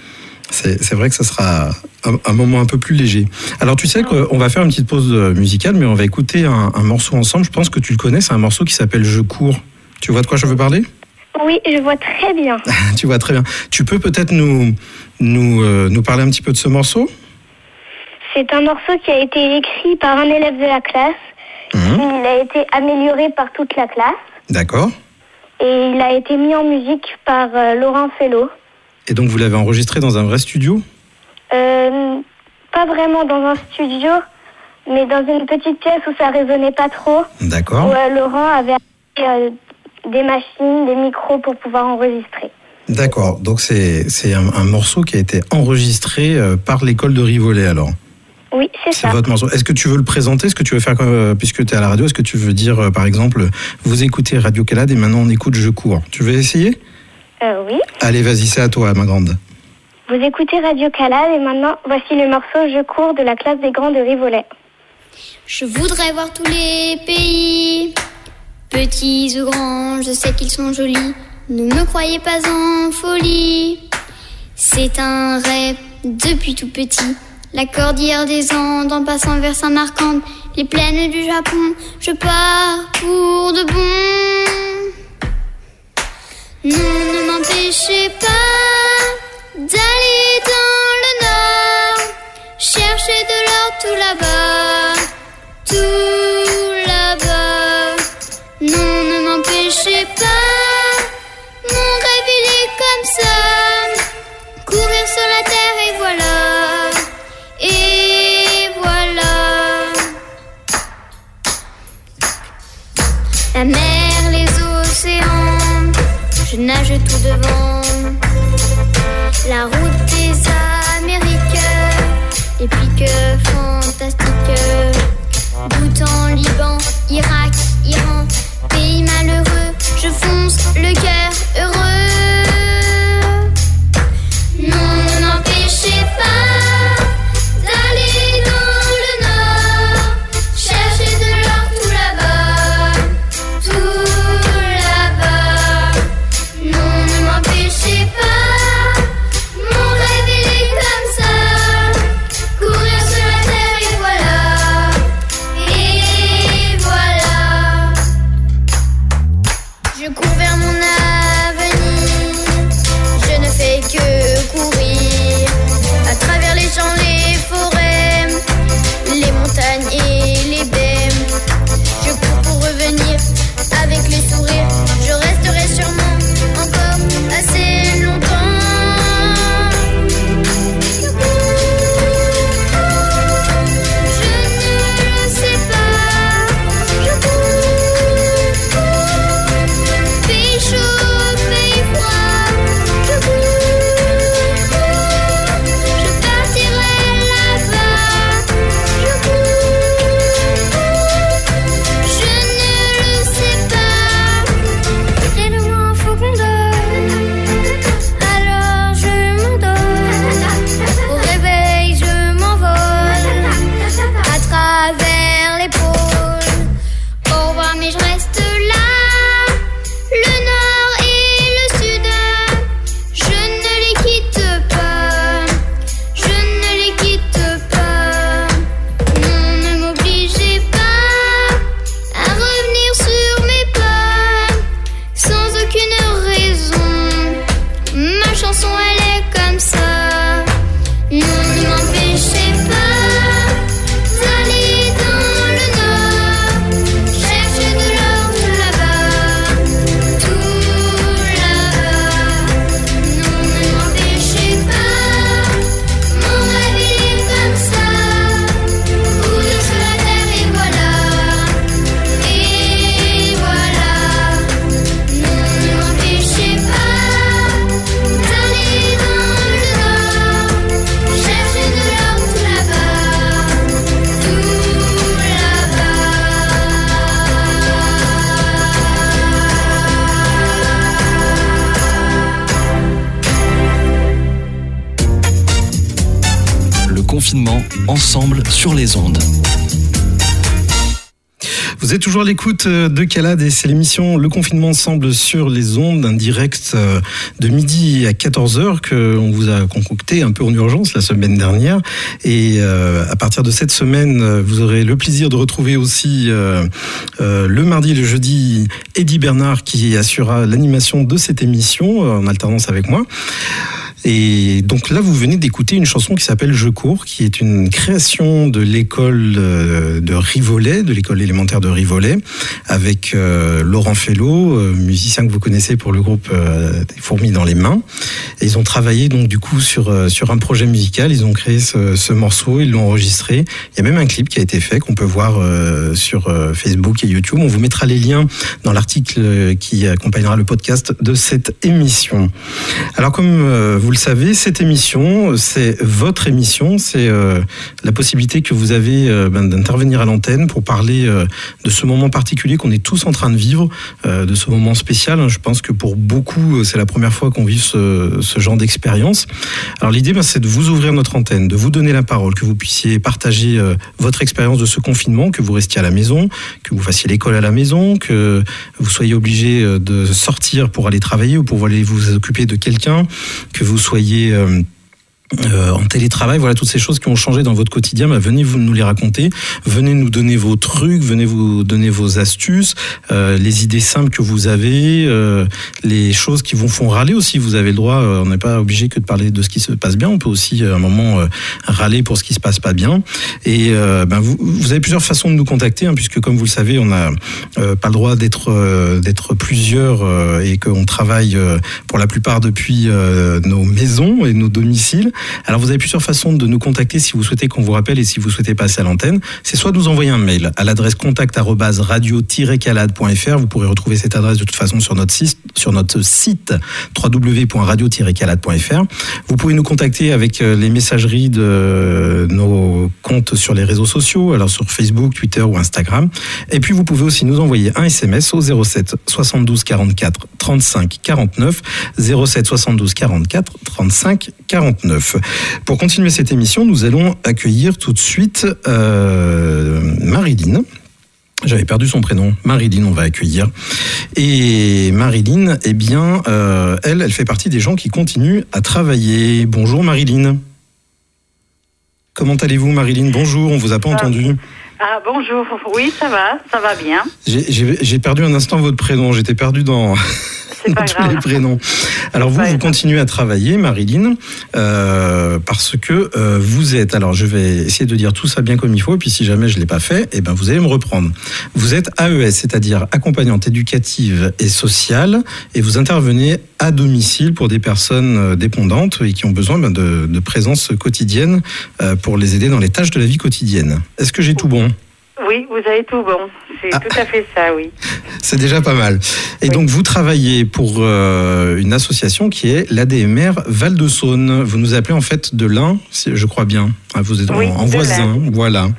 S2: C'est, c'est vrai que ça sera un, un moment un peu plus léger. Alors tu sais qu'on va faire une petite pause musicale, mais on va écouter un, un morceau ensemble. Je pense que tu le connais, c'est un morceau qui s'appelle « Je cours ». Tu vois de quoi je veux parler ?
S5: Oui, je vois très bien.
S2: Tu vois très bien. Tu peux peut-être nous, nous, euh, nous parler un petit peu de ce morceau ?
S5: C'est un morceau qui a été écrit par un élève de la classe. Mmh. Il a été amélioré par toute la classe.
S2: D'accord.
S5: Et il a été mis en musique par euh, Laurent Fellow.
S2: Et donc vous l'avez enregistré dans un vrai studio ?
S5: euh, Pas vraiment dans un studio, mais dans une petite pièce où ça résonnait pas trop.
S2: D'accord.
S5: Où euh, Laurent avait euh, des machines, des micros pour pouvoir enregistrer.
S2: D'accord, donc c'est, c'est un, un morceau qui a été enregistré euh, par l'école de Rivollet alors ?
S5: Oui, c'est,
S2: c'est
S5: ça.
S2: C'est votre morceau. Est-ce que tu veux le présenter ? Est-ce que tu veux faire, euh, puisque tu es à la radio, est-ce que tu veux dire, euh, par exemple, vous écoutez Radio Calade et maintenant on écoute Je cours ? Tu veux essayer ?
S5: euh, Oui.
S2: Allez, vas-y, c'est à toi, ma grande.
S5: Vous écoutez Radio Calade et maintenant, voici le morceau Je cours de la classe des grands de Rivollet.
S6: Je voudrais voir tous les pays, petits ou grands, je sais qu'ils sont jolis. Ne me croyez pas en folie, c'est un rêve depuis tout petit. La cordillère des Andes en passant vers Saint-Marcande, les plaines du Japon, je pars pour de bon. Non, ne m'empêchez pas d'aller dans le nord, chercher de l'or tout là-bas, tout là-bas. Non, ne m'empêchez pas, mon rêve il est comme ça, courir sur la terre et voilà, et voilà. La mer, les océans, je nage tout devant. La route des Amériques, les pics fantastiques. Bhoutan, Liban, Irak, Iran, pays malheureux, je fonce le cœur heureux. Non, ne m'empêchez pas d'aller dans le nord, chercher de l'or tout là-bas, tout là-bas. Non, ne m'empêchez pas, mon rêve il est comme ça, courir sur la terre et voilà, et voilà. Je cours vers mon avenir, je ne fais que courir à travers les champs, les forêts, les montagnes et les baies. Je cours pour revenir avec les sourires, je resterai sûrement encore assez longtemps. Je ne le sais pas, je cours, pays chaud, pays froid, je cours, je partirai là-bas, je cours, je ne le sais pas, très loin faut qu'on donne, alors je m'endors, au réveil je m'envole, à travers les pôles, au revoir mais je reste là, le nord et le sud, je ne les quitte pas, je ne les quitte pas. Non, ne m'obligez pas à revenir sur mes pas, sans aucune raison, ma chanson elle est comme ça. Non, ne m'empêchez pas d'aller dans le nord, chercher de l'or tout là-bas, tout là-bas. Non, ne m'empêchez pas, mon rêve il est comme ça, courir sur la terre et voilà, et voilà. Non, ne m'empêchez pas d'aller dans le nord, chercher de l'or tout là-bas, tout là-bas.
S1: Le confinement, ensemble sur les ondes.
S2: Vous êtes toujours à l'écoute de Calade et c'est l'émission Le Confinement Ensemble sur les ondes, un direct de midi à quatorze heures qu'on vous a concocté un peu en urgence la semaine dernière. Et euh, à partir de cette semaine, vous aurez le plaisir de retrouver aussi euh, euh, le mardi et le jeudi Eddy Bernard qui assurera l'animation de cette émission en alternance avec moi. Et donc là, vous venez d'écouter une chanson qui s'appelle Je cours, qui est une création de l'école de Rivollet, de l'école élémentaire de Rivollet, avec euh, Laurent Fellow, euh, musicien que vous connaissez pour le groupe euh, des Fourmis dans les mains. Et ils ont travaillé donc du coup sur euh, sur un projet musical. Ils ont créé ce, ce morceau, ils l'ont enregistré. Il y a même un clip qui a été fait qu'on peut voir euh, sur euh, Facebook et YouTube. On vous mettra les liens dans l'article qui accompagnera le podcast de cette émission. Alors comme euh, vous Vous le savez, cette émission, c'est votre émission, c'est euh, la possibilité que vous avez euh, ben, d'intervenir à l'antenne pour parler euh, de ce moment particulier qu'on est tous en train de vivre, euh, de ce moment spécial. Je pense que pour beaucoup, c'est la première fois qu'on vit ce, ce genre d'expérience. Alors l'idée, ben, c'est de vous ouvrir notre antenne, de vous donner la parole, que vous puissiez partager euh, votre expérience de ce confinement, que vous restiez à la maison, que vous fassiez l'école à la maison, que vous soyez obligé de sortir pour aller travailler ou pour aller vous occuper de quelqu'un, que vous soyez euh, euh, en télétravail, voilà toutes ces choses qui ont changé dans votre quotidien, bah, venez vous nous les raconter, venez nous donner vos trucs, venez vous donner vos astuces, euh, les idées simples que vous avez, euh, les choses qui vous font râler aussi, vous avez le droit, euh, on n'est pas obligé que de parler de ce qui se passe bien, on peut aussi à un moment euh, râler pour ce qui se passe pas bien, et euh, ben, vous, vous avez plusieurs façons de nous contacter, hein, puisque comme vous le savez, on n'a euh, pas le droit d'être, euh, d'être plusieurs euh, et qu'on travaille euh, pour la plupart depuis euh, nos maisons et nos domiciles. Alors vous avez plusieurs façons de nous contacter si vous souhaitez qu'on vous rappelle et si vous souhaitez passer à l'antenne. C'est soit de nous envoyer un mail à l'adresse contact arobase radio tiret calade point f r. Vous pourrez retrouver cette adresse de toute façon sur notre site, sur notre site w w w point radio tiret calade point f r. Vous pouvez nous contacter avec les messageries de nos comptes sur les réseaux sociaux, alors sur Facebook, Twitter ou Instagram. Et puis vous pouvez aussi nous envoyer un S M S au zéro sept soixante-douze quarante-quatre trente-cinq quarante-neuf, zéro sept soixante-douze quarante-quatre trente-cinq quarante-neuf. Pour continuer cette émission, nous allons accueillir tout de suite euh, Marilyn. J'avais perdu son prénom. Marilyn, on va accueillir. Et Marilyn, eh bien, euh, elle, elle fait partie des gens qui continuent à travailler. Bonjour Marilyn. Comment allez-vous Marilyn? Bonjour, on vous a pas ah. entendu.
S7: Ah bonjour, oui ça va, ça va bien.
S2: J'ai, j'ai, j'ai perdu un instant votre prénom, j'étais perdu dans...
S7: C'est pas
S2: tous
S7: grave.
S2: les prénoms. Alors vous, vous continuez à travailler, Marilyn, euh, parce que euh, vous êtes, alors je vais essayer de dire tout ça bien comme il faut, et puis si jamais je ne l'ai pas fait, eh ben vous allez me reprendre. Vous êtes A E S, c'est-à-dire accompagnante éducative et sociale, et vous intervenez à domicile pour des personnes dépendantes et qui ont besoin ben, de, de présence quotidienne euh, pour les aider dans les tâches de la vie quotidienne. Est-ce que j'ai tout bon ?
S7: Oui, vous avez tout bon. C'est ah. tout à fait ça, oui.
S2: C'est déjà pas mal. Et oui. Donc, vous travaillez pour euh, une association qui est l'A D M R Val-de-Saône. Vous nous appelez en fait de l'Ain, je crois bien. Vous êtes oui, en, en voisin, voilà.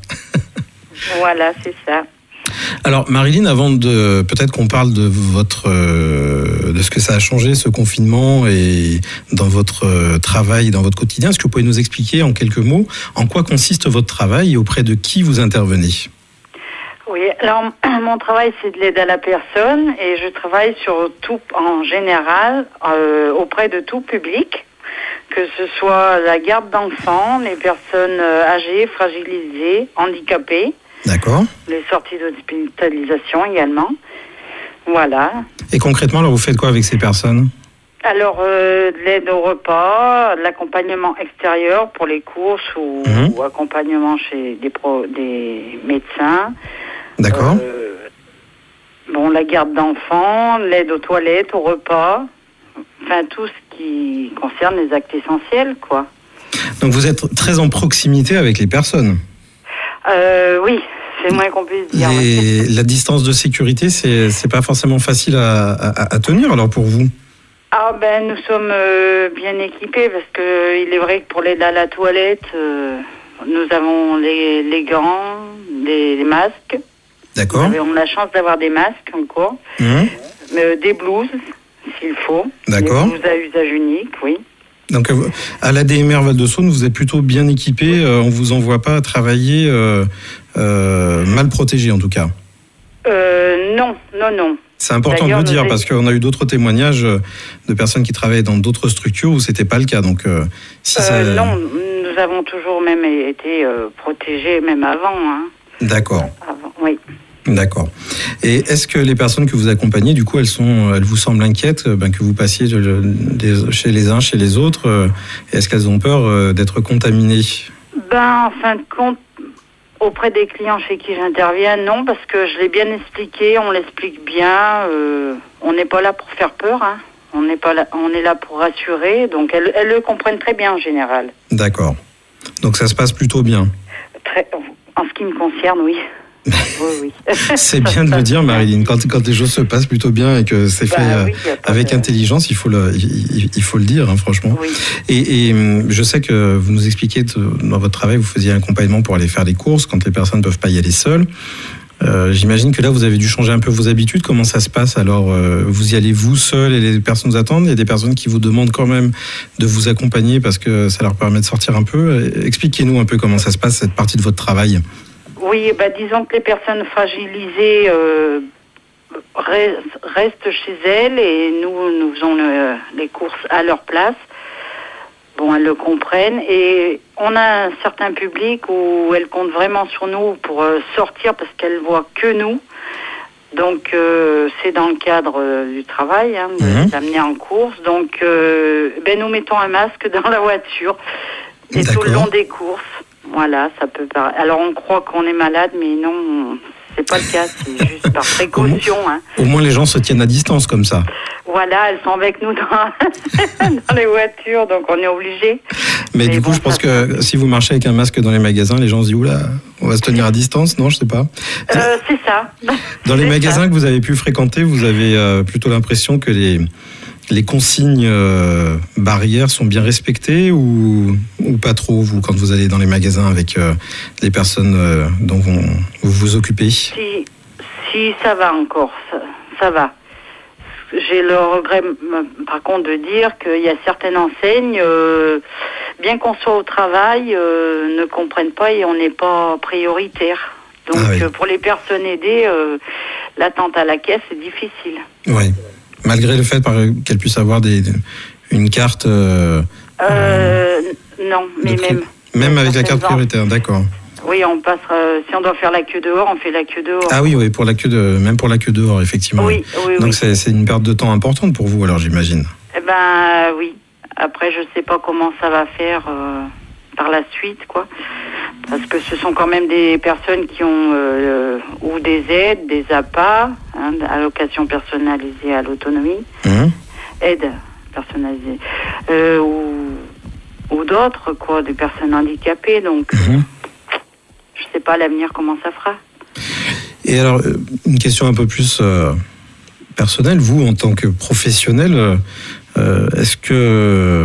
S7: Voilà, c'est ça.
S2: Alors, Marilyn, avant de peut-être qu'on parle de votre euh, de ce que ça a changé, ce confinement, et dans votre euh, travail, dans votre quotidien, est-ce que vous pouvez nous expliquer en quelques mots en quoi consiste votre travail et auprès de qui vous intervenez ?
S7: Oui, alors mon travail c'est de l'aide à la personne et je travaille sur tout en général euh, auprès de tout public, que ce soit la garde d'enfants, les personnes âgées, fragilisées, handicapées.
S2: D'accord.
S7: Les sorties d'hospitalisation également. Voilà.
S2: Et concrètement, alors vous faites quoi avec ces personnes ?
S7: Alors, euh, de l'aide au repas, de l'accompagnement extérieur pour les courses ou, mmh. ou accompagnement chez des, pro, des médecins.
S2: D'accord.
S7: Euh, bon, la garde d'enfants, l'aide aux toilettes, au repas, enfin tout ce qui concerne les actes essentiels, quoi.
S2: Donc vous êtes très en proximité avec les personnes ?
S7: Euh, oui, c'est moins qu'on puisse dire.
S2: Les, la distance de sécurité, c'est, c'est pas forcément facile à, à, à tenir alors pour vous ?
S7: Ah ben nous sommes euh, bien équipés parce que il est vrai que pour l'aide à la toilette, euh, nous avons les, les gants, les, les masques.
S2: D'accord.
S7: Nous avons la chance d'avoir des masques encore, mmh. euh, des blouses s'il faut.
S2: D'accord.
S7: Des blouses à usage unique, oui.
S2: Donc à l'A D M R Val-de-Saône, vous êtes plutôt bien équipé, euh, on vous envoie pas travailler euh, euh, mal protégé en tout cas.
S7: euh, Non, non, non.
S2: C'est important D'ailleurs, de le dire, parce qu'on a eu d'autres témoignages de personnes qui travaillaient dans d'autres structures où c'était pas le cas. Donc, euh, si
S7: euh,
S2: ça...
S7: Non, nous avons toujours même été euh, protégés, même avant. Hein.
S2: D'accord.
S7: Avant, oui.
S2: D'accord. Et est-ce que les personnes que vous accompagnez, du coup, elles sont, elles vous semblent inquiètes ben, que vous passiez de, de, chez les uns, chez les autres euh, est-ce qu'elles ont peur euh, d'être contaminées?
S7: Ben, en fin de compte, auprès des clients chez qui j'interviens, non, parce que je l'ai bien expliqué, on l'explique bien. Euh, on n'est pas là pour faire peur, hein. On n'est pas là, on est là pour rassurer. Donc, elles, elles le comprennent très bien en général.
S2: D'accord. Donc, ça se passe plutôt bien.
S7: Très, en ce qui me concerne, oui. Oui, oui.
S2: C'est bien de le dire, Marilyn. Quand, quand les choses se passent plutôt bien et que c'est fait bah, oui, euh, avec de... intelligence, il faut le, il, il faut le dire, hein, franchement. Oui. Et, et je sais que vous nous expliquez dans votre travail, vous faisiez un accompagnement pour aller faire les courses quand les personnes ne peuvent pas y aller seules. Euh, j'imagine que là, vous avez dû changer un peu vos habitudes. Comment ça se passe? Alors, euh, vous y allez vous seul et les personnes vous attendent? Il y a des personnes qui vous demandent quand même de vous accompagner parce que ça leur permet de sortir un peu. Expliquez-nous un peu comment ça se passe, cette partie de votre travail.
S7: Oui, bah, disons que les personnes fragilisées euh, restent chez elles et nous, nous faisons le, les courses à leur place. Bon, elles le comprennent et on a un certain public où elles comptent vraiment sur nous pour euh, sortir parce qu'elles voient que nous. Donc, euh, c'est dans le cadre euh, du travail, hein, de mmh. l'amener en course. Donc, euh, ben, nous mettons un masque dans la voiture et D'accord. tout le long des courses. Voilà, ça peut paraître. Alors on croit qu'on est malade, mais non, c'est pas le cas, c'est juste par précaution.
S2: Au,
S7: hein.
S2: au moins les gens se tiennent à distance comme ça.
S7: Voilà, elles sont avec nous dans, dans les voitures, donc on est obligé.
S2: Mais, mais du bon, coup, je pense que fait... si vous marchez avec un masque dans les magasins, les gens se disent oula, on va se tenir à distance, non, je sais pas.
S7: Euh, c'est ça.
S2: Dans les
S7: c'est
S2: magasins
S7: ça.
S2: que vous avez pu fréquenter, vous avez euh, plutôt l'impression que les Les consignes euh, barrières sont bien respectées ou, ou pas trop, vous, quand vous allez dans les magasins avec euh, les personnes euh, dont vous, vous vous occupez?
S7: Si, si, ça va encore, ça, ça va. J'ai le regret, par contre, de dire qu'il y a certaines enseignes, euh, bien qu'on soit au travail, euh, ne comprennent pas et on n'est pas prioritaire. Donc, ah oui. euh, pour les personnes aidées, euh, l'attente à la caisse est difficile.
S2: Oui. Malgré le fait qu'elle puisse avoir des, une carte euh,
S7: euh, Non, mais même...
S2: Même avec la carte prioritaire, d'accord.
S7: Oui, on passe... Euh, si on doit faire la queue dehors, on fait la queue dehors.
S2: Ah oui, oui, pour la queue de, même pour la queue dehors, effectivement.
S7: Oui, oui,
S2: Donc
S7: oui.
S2: c'est, c'est une perte de temps importante pour vous, alors, j'imagine.
S7: Eh ben, oui. Après, je sais pas comment ça va faire euh, par la suite, quoi. Parce que ce sont quand même des personnes qui ont euh, ou des aides, des A P A, hein, allocation personnalisée à l'autonomie, mmh. aide personnalisée, euh, ou, ou d'autres, quoi, des personnes handicapées. Donc, mmh. je sais pas l'avenir comment ça fera.
S2: Et alors, une question un peu plus euh, personnelle, vous, en tant que professionnel, euh, est-ce que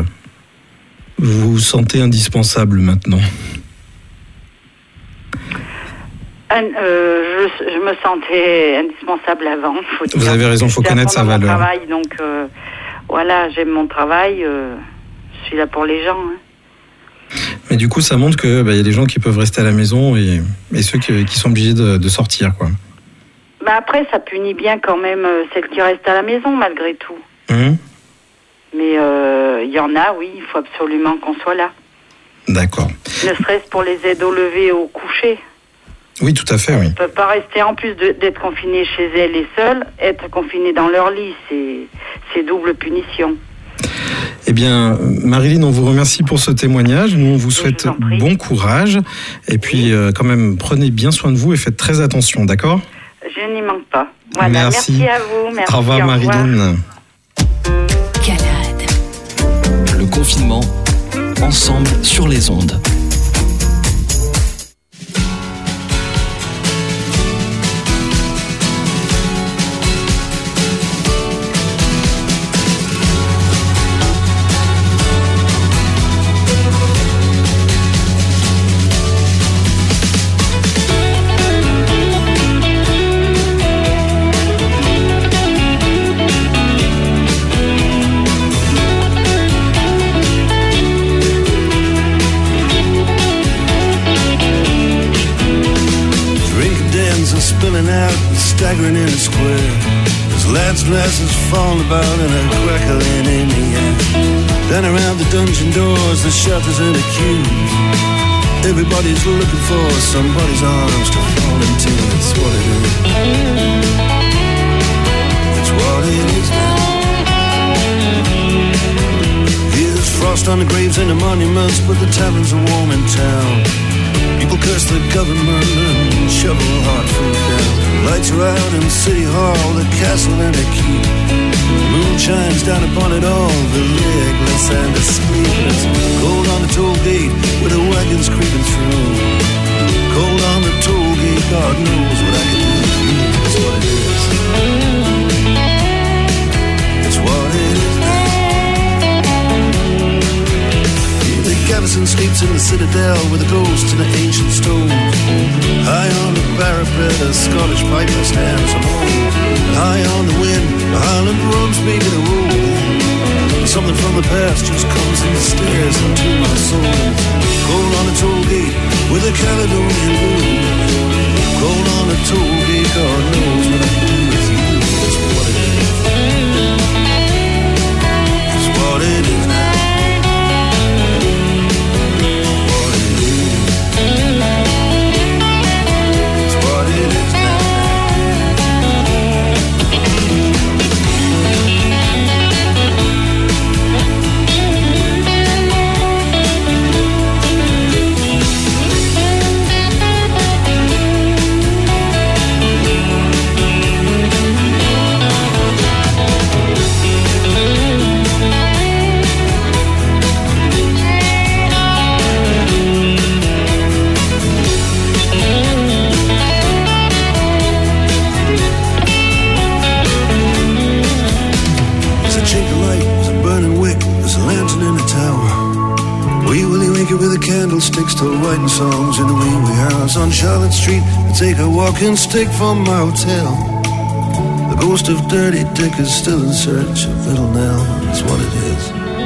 S2: vous vous sentez indispensable maintenant ?
S7: Euh, je, je me sentais indispensable avant. Faut dire.
S2: Vous avez raison, il faut connaître sa valeur.
S7: Travail, donc euh, voilà, j'aime mon travail, euh, je suis là pour les gens. Hein.
S2: Mais du coup, ça montre qu'il bah, y a des gens qui peuvent rester à la maison et, et ceux qui, qui sont obligés de, de sortir, quoi.
S7: Bah après, ça punit bien quand même euh, celles qui restent à la maison, malgré tout. Mmh. Mais il euh, y en a, oui, il faut absolument qu'on soit là.
S2: D'accord.
S7: Ne serait-ce pour les aides au lever, au coucher.
S2: Oui, tout à fait, oui.
S7: On ne peut pas rester, en plus de, d'être confiné chez elles et seules, être confiné dans leur lit, c'est, c'est double punition.
S2: Eh bien, Marilyn, on vous remercie pour ce témoignage. Nous, on vous souhaite bon courage. Et puis, oui. euh, quand même, prenez bien soin de vous et faites très attention, d'accord ?
S7: Je n'y manque pas. Voilà,
S2: merci.
S7: Merci à vous. Merci,
S2: au revoir,
S7: au revoir.
S2: Marilyn.
S1: Calade. Le confinement, ensemble sur les ondes.
S8: pennies are spilling out and staggering in a square. There's lads' glasses falling about and a crackling in the air. Down around the dungeon doors, the shutters in a queue. Everybody's looking for somebody's arms to fall into. It's what it is. It's what it is now. Here's frost on the graves and the monuments, but the taverns are warm in town. People curse the government and shovel hard food down. Lights are out in City Hall, the castle and the keep. The moon shines down upon it all, the legless and the sleepless. Cold on the toll gate with the wagons creeping through. Cold on the toll gate, God knows what I can do for you. It's what it is. It's what it is now. Gavison sleeps in the citadel with a ghost in the ancient stones. High on the parapet, a Scottish piper stands alone. High on the wind, the Highland drums begin to roll. Something from the past just comes and stares into my soul. Cold on the toll gate with a Caledonian blues. Cold on the toll gate, God knows what I can do with you. It's what it is. It's what it is now. Candlesticks till writing songs in the wee wee house on Charlotte Street. I take a walking stick from my hotel. The ghost of Dirty Dick is still in search of Little Nell. It's what it is.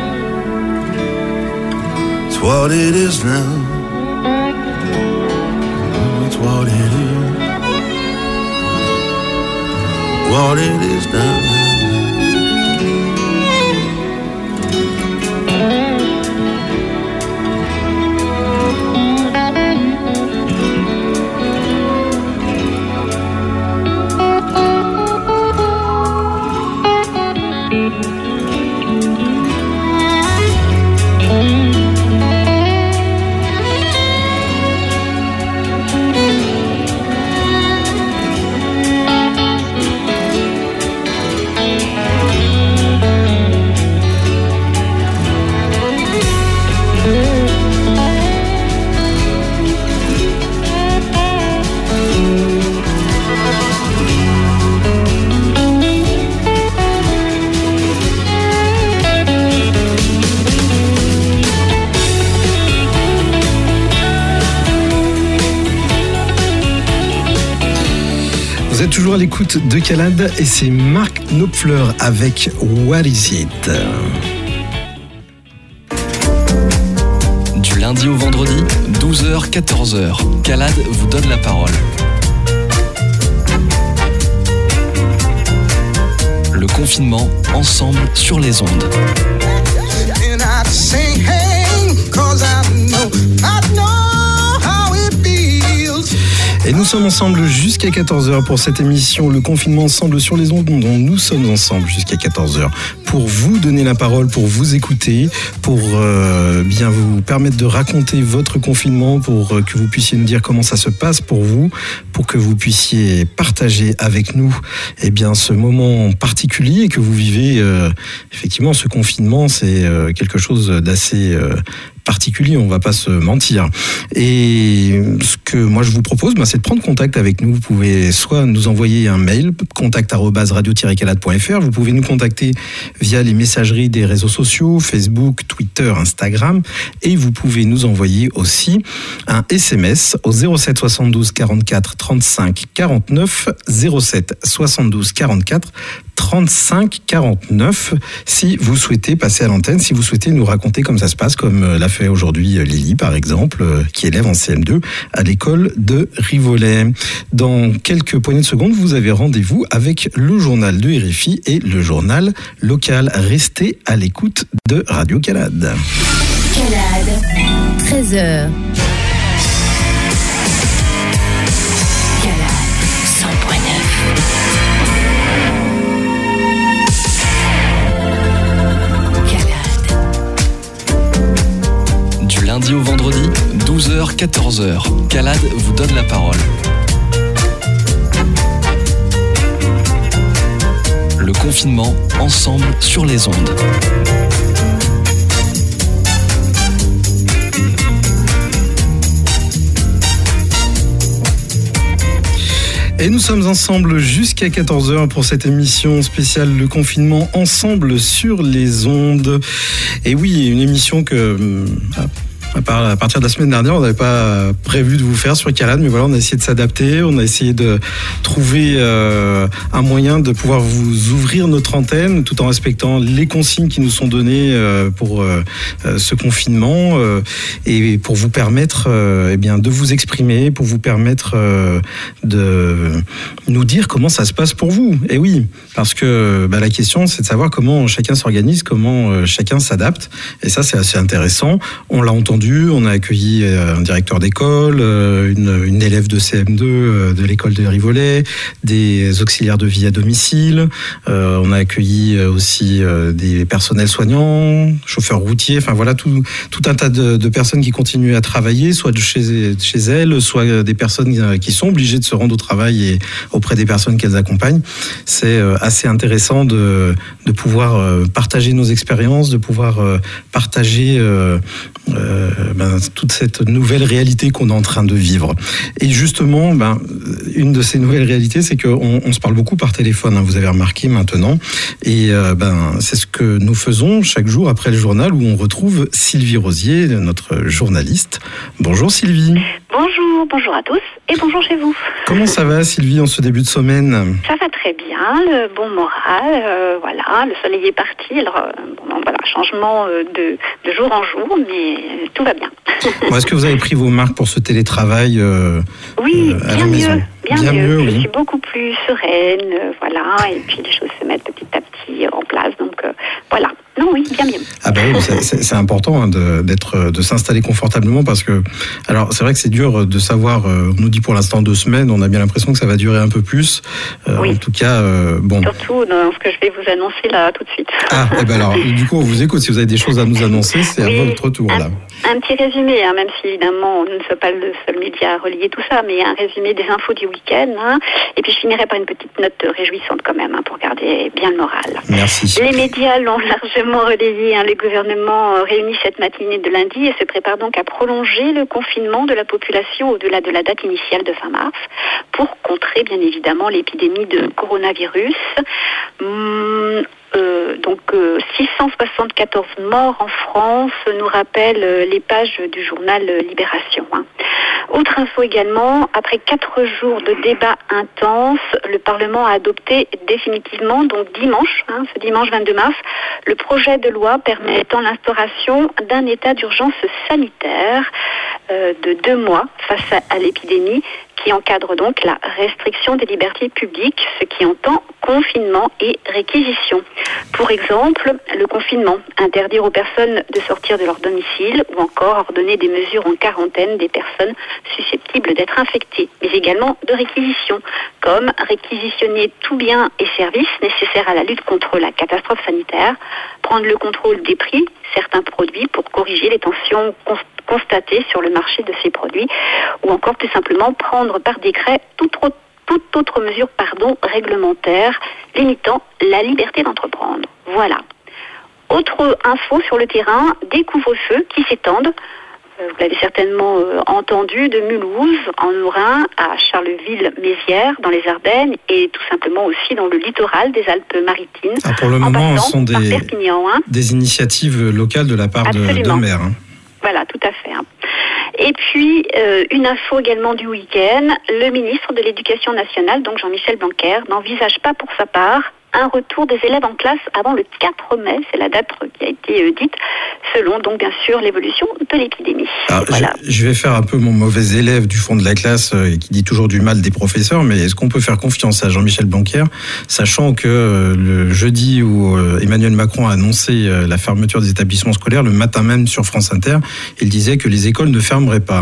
S8: It's what it is now. It's what it is. What it is now.
S2: Vous êtes toujours à l'écoute de Calade et c'est Mark Knopfler avec What Is It.
S1: Du lundi au vendredi, douze heures quatorze heures, Calade vous donne la parole. Le confinement, ensemble sur les ondes.
S2: Et nous sommes ensemble jusqu'à quatorze heures pour cette émission Le Confinement Ensemble sur les ondes, dont nous sommes ensemble jusqu'à quatorze heures pour vous donner la parole, pour vous écouter, pour euh, bien vous permettre de raconter votre confinement, pour euh, que vous puissiez nous dire comment ça se passe pour vous, pour que vous puissiez partager avec nous eh bien, ce moment particulier que vous vivez. Euh, effectivement, ce confinement, c'est euh, quelque chose d'assez... Euh, particulier, on va pas se mentir. Et ce que moi je vous propose, bah, c'est de prendre contact avec nous. Vous pouvez soit nous envoyer un mail, contact arobase radio tiret calade point f r. Vous pouvez nous contacter via les messageries des réseaux sociaux, Facebook, Twitter, Instagram. Et vous pouvez nous envoyer aussi un S M S au zéro sept soixante-douze quarante-quatre trente-cinq quarante-neuf, zéro sept soixante-douze quarante-quatre trente-cinq quarante-neuf, si vous souhaitez passer à l'antenne, si vous souhaitez nous raconter comme ça se passe, comme l'a fait fait aujourd'hui Lily, par exemple, qui élève en C M deux à l'école de Rivolet. Dans quelques poignées de secondes, vous avez rendez-vous avec le journal de R F I et le journal local. Restez à l'écoute de Radio Calade.
S9: Calade, treize heures. Calade, cent point neuf.
S1: Du lundi au vendredi, douze heures quatorze heures. Calade vous donne la parole. Le confinement, ensemble sur les ondes.
S2: Et nous sommes ensemble jusqu'à quatorze heures pour cette émission spéciale Le confinement ensemble sur les ondes. Et oui, une émission que... À partir de la semaine dernière, on n'avait pas prévu de vous faire sur Calade, mais voilà, on a essayé de s'adapter, on a essayé de trouver euh, un moyen de pouvoir vous ouvrir notre antenne tout en respectant les consignes qui nous sont données euh, pour euh, ce confinement euh, et pour vous permettre euh, eh bien, de vous exprimer, pour vous permettre euh, de nous dire comment ça se passe pour vous. Et oui, parce que bah, la question, c'est de savoir comment chacun s'organise, comment euh, chacun s'adapte. Et ça, c'est assez intéressant. On l'a entendu. On a accueilli un directeur d'école, une, une élève de C M deux de l'école de Rivolet, des auxiliaires de vie à domicile. Euh, on a accueilli aussi des personnels soignants, chauffeurs routiers. Enfin voilà, tout, tout un tas de, de personnes qui continuent à travailler, soit de chez, chez elles, soit des personnes qui sont obligées de se rendre au travail et auprès des personnes qu'elles accompagnent. C'est assez intéressant de, de pouvoir partager nos expériences, de pouvoir partager euh, euh, Ben, toute cette nouvelle réalité qu'on est en train de vivre. Et justement, ben, une de ces nouvelles réalités, c'est qu'on on se parle beaucoup par téléphone, hein, vous avez remarqué maintenant. Et euh, ben, c'est ce que nous faisons chaque jour après le journal où on retrouve Sylvie Rosier, notre journaliste. Bonjour Sylvie.
S10: Bonjour, bonjour à tous et bonjour chez vous.
S2: Comment ça va Sylvie en ce début de semaine ?
S10: Ça va très bien, le bon moral, euh, voilà, le soleil est parti, alors euh, bon, voilà, changement euh, de, de jour en jour, mais euh, tout va bien.
S2: Bon, est-ce que vous avez pris vos marques pour ce télétravail euh,
S10: Oui,
S2: euh, à
S10: bien
S2: la maison ?
S10: mieux, bien,
S2: bien
S10: mieux.
S2: mieux.
S10: Je
S2: oui.
S10: suis beaucoup plus sereine, euh, voilà, et puis les choses se mettent petit à petit en place, donc euh, voilà. Non, oui, bien mieux.
S2: Ah ben oui, c'est, c'est, c'est important hein, de, d'être, de s'installer confortablement parce que, alors c'est vrai que c'est dur de savoir. Euh, on nous dit pour l'instant deux semaines, on a bien l'impression que ça va durer un peu plus. Euh,
S10: oui.
S2: En tout cas, euh, bon.
S10: Surtout dans ce que je vais vous annoncer là tout de suite.
S2: Ah, et ben alors, du coup, on vous écoute. Si vous avez des choses à nous annoncer, c'est oui, à votre tour
S10: un,
S2: là.
S10: Un petit résumé, hein, même si évidemment nous ne sommes pas le seul média à relayer tout ça, mais un résumé des infos du week-end. Hein, et puis je finirai par une petite note réjouissante quand même hein, pour garder bien le moral.
S2: Merci.
S10: Les médias l'ont largement relayé. Hein, le gouvernement réunit cette matinée de lundi et se prépare donc à prolonger le confinement de la population au-delà de la date initiale de fin mars pour contrer bien évidemment l'épidémie de coronavirus. Hum, Euh, donc euh, six cent soixante-quatorze morts en France nous rappellent euh, les pages du journal euh, Libération. Hein. Autre info également, après quatre jours de débats intenses, le Parlement a adopté définitivement, donc dimanche, hein, ce dimanche vingt-deux mars, le projet de loi permettant l'instauration d'un état d'urgence sanitaire euh, de deux mois face à, à l'épidémie, qui encadre donc la restriction des libertés publiques, ce qui entend confinement et réquisition. Pour exemple, le confinement, interdire aux personnes de sortir de leur domicile ou encore ordonner des mesures en quarantaine des personnes susceptibles d'être infectées, mais également de réquisition, comme réquisitionner tout bien et service nécessaires à la lutte contre la catastrophe sanitaire, prendre le contrôle des prix, certains produits pour corriger les tensions constatées sur le marché de ces produits, ou encore tout simplement prendre par décret toute autre toute autre mesure pardon, réglementaire limitant la liberté d'entreprendre. Voilà. Autre info sur le terrain, des couvre-feux qui s'étendent. Euh, vous l'avez certainement euh, entendu, de Mulhouse, en Lorrain, à Charleville-Mézières, dans les Ardennes, et tout simplement aussi dans le littoral des Alpes-Maritimes.
S2: Ah, pour le moment, ce sont des,
S10: hein.
S2: des initiatives locales de la part de, de maires. Hein.
S10: Voilà, tout à fait. Hein. Et puis, euh, une info également du week-end, le ministre de l'Éducation nationale, donc Jean-Michel Blanquer, n'envisage pas pour sa part un retour des élèves en classe avant le quatre mai. C'est la date qui a été euh, dite, selon donc bien sûr l'évolution de l'épidémie.
S2: Alors,
S10: voilà.
S2: je, je vais faire un peu mon mauvais élève du fond de la classe euh, qui dit toujours du mal des professeurs, mais est-ce qu'on peut faire confiance à Jean-Michel Blanquer, sachant que euh, le jeudi où euh, Emmanuel Macron a annoncé euh, la fermeture des établissements scolaires, le matin même sur France Inter, il disait que les écoles ne fermeraient pas.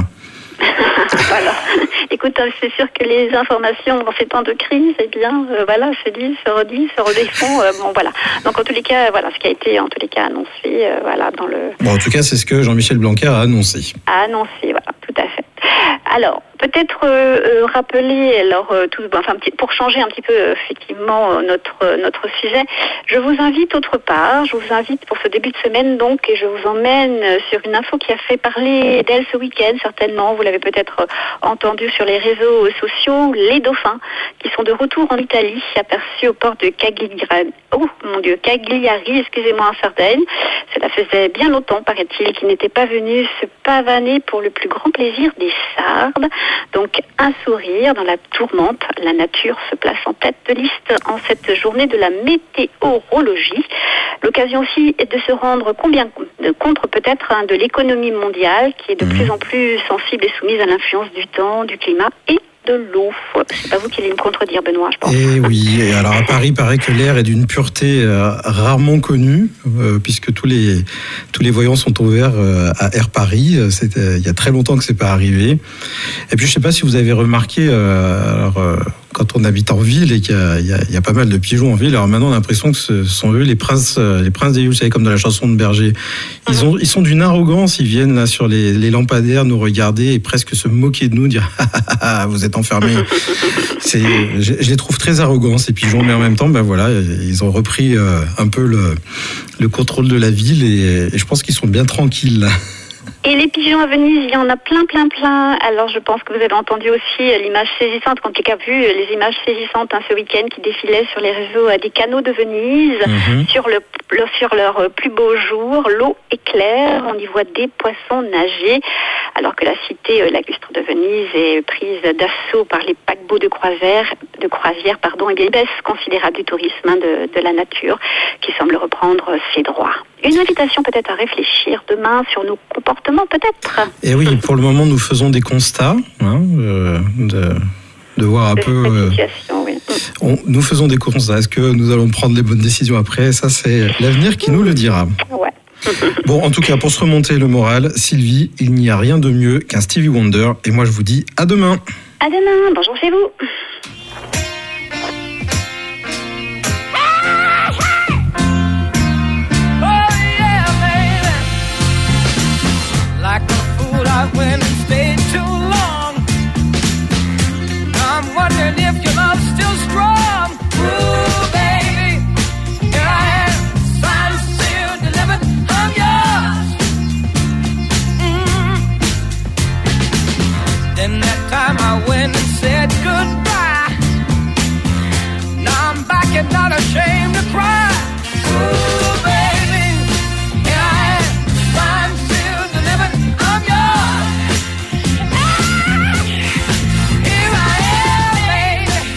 S10: Voilà. Écoute, c'est sûr que les informations dans ces temps de crise, eh bien, euh, voilà, se disent, se redisent, se redéfont. Euh, bon, voilà. Donc, en tous les cas, voilà, ce qui a été, en tous les cas, annoncé, euh, voilà, dans le.
S2: Bon, en tout cas, c'est ce que Jean-Michel Blanquer a annoncé.
S10: A annoncé, voilà, tout à fait. Alors, peut-être euh, euh, rappeler, alors, euh, tout, enfin, pour changer un petit peu, euh, effectivement, euh, notre euh, notre sujet, je vous invite autre part, je vous invite pour ce début de semaine, donc, et je vous emmène sur une info qui a fait parler d'elle ce week-end, certainement, vous l'avez peut-être euh, entendu sur les réseaux sociaux, les dauphins, qui sont de retour en Italie, aperçus au port de Cagliari, oh, mon Dieu, Cagliari, excusez-moi, en Sardaigne. Cela faisait bien longtemps, paraît-il, qu'ils n'étaient pas venus se pavaner pour le plus grand plaisir des Sardes. Donc, un sourire dans la tourmente. La nature se place en tête de liste en cette journée de la météorologie. L'occasion aussi est de se rendre combien contre peut-être hein, de l'économie mondiale qui est de mmh. plus en plus sensible et soumise à l'influence du temps, du climat et de l'eau. C'est pas vous qui allez me contredire, Benoît, je pense.
S2: Et oui, et alors à Paris, il paraît que l'air est d'une pureté euh, rarement connue, euh, puisque tous les, tous les voyants sont ouverts euh, à Air Paris. C'était, il y a très longtemps que c'est pas arrivé. Et puis, je sais pas si vous avez remarqué, euh, alors, euh, quand on habite en ville et qu'il y a, il y a, il y a pas mal de pigeons en ville, alors maintenant on a l'impression que ce sont eux les princes, les princes des villes, vous savez, comme dans la chanson de Berger. Ils, ont, ils sont d'une arrogance, ils viennent là sur les, les lampadaires nous regarder et presque se moquer de nous, dire « vous êtes enfermés ». C'est, je, je les trouve très arrogants ces pigeons, mais en même temps, ben voilà, ils ont repris euh, un peu le, le contrôle de la ville et, et je pense qu'ils sont bien tranquilles là.
S10: Et les pigeons à Venise, il y en a plein, plein, plein. Alors, je pense que vous avez entendu aussi l'image saisissante, quand quelqu'un a vu les images saisissantes hein, ce week-end qui défilaient sur les réseaux à des canaux de Venise, mmh. sur, le, le, sur leur plus beau jour. L'eau est claire, on y voit des poissons nager, alors que la cité euh, lacustre de Venise est prise d'assaut par les paquebots de croisière, de croisière pardon, et bien, une baisse considérable du tourisme hein, de, de la nature qui semble reprendre ses droits. Une invitation peut-être à réfléchir demain sur nos comportements, peut-être.
S2: Et oui, pour le moment, nous faisons des constats, hein, euh, de, de voir un de peu... Euh,
S10: oui.
S2: on, nous faisons des constats. Est-ce que nous allons prendre les bonnes décisions après ? Ça, c'est l'avenir qui nous le dira.
S10: Ouais.
S2: Bon, en tout cas, pour se remonter le moral, Sylvie, il n'y a rien de mieux qu'un Stevie Wonder. Et moi, je vous dis à demain.
S10: À demain. Bonjour chez vous.
S11: I went and stayed too long. I'm wondering if your love's still strong. Ooh, baby, here I am, signed, sealed, delivered, I'm yours. Mm-hmm. Then that time I went and said goodbye. Now I'm back and not ashamed to cry. Ooh, baby, here I am, signed, sealed, delivered, I'm yours.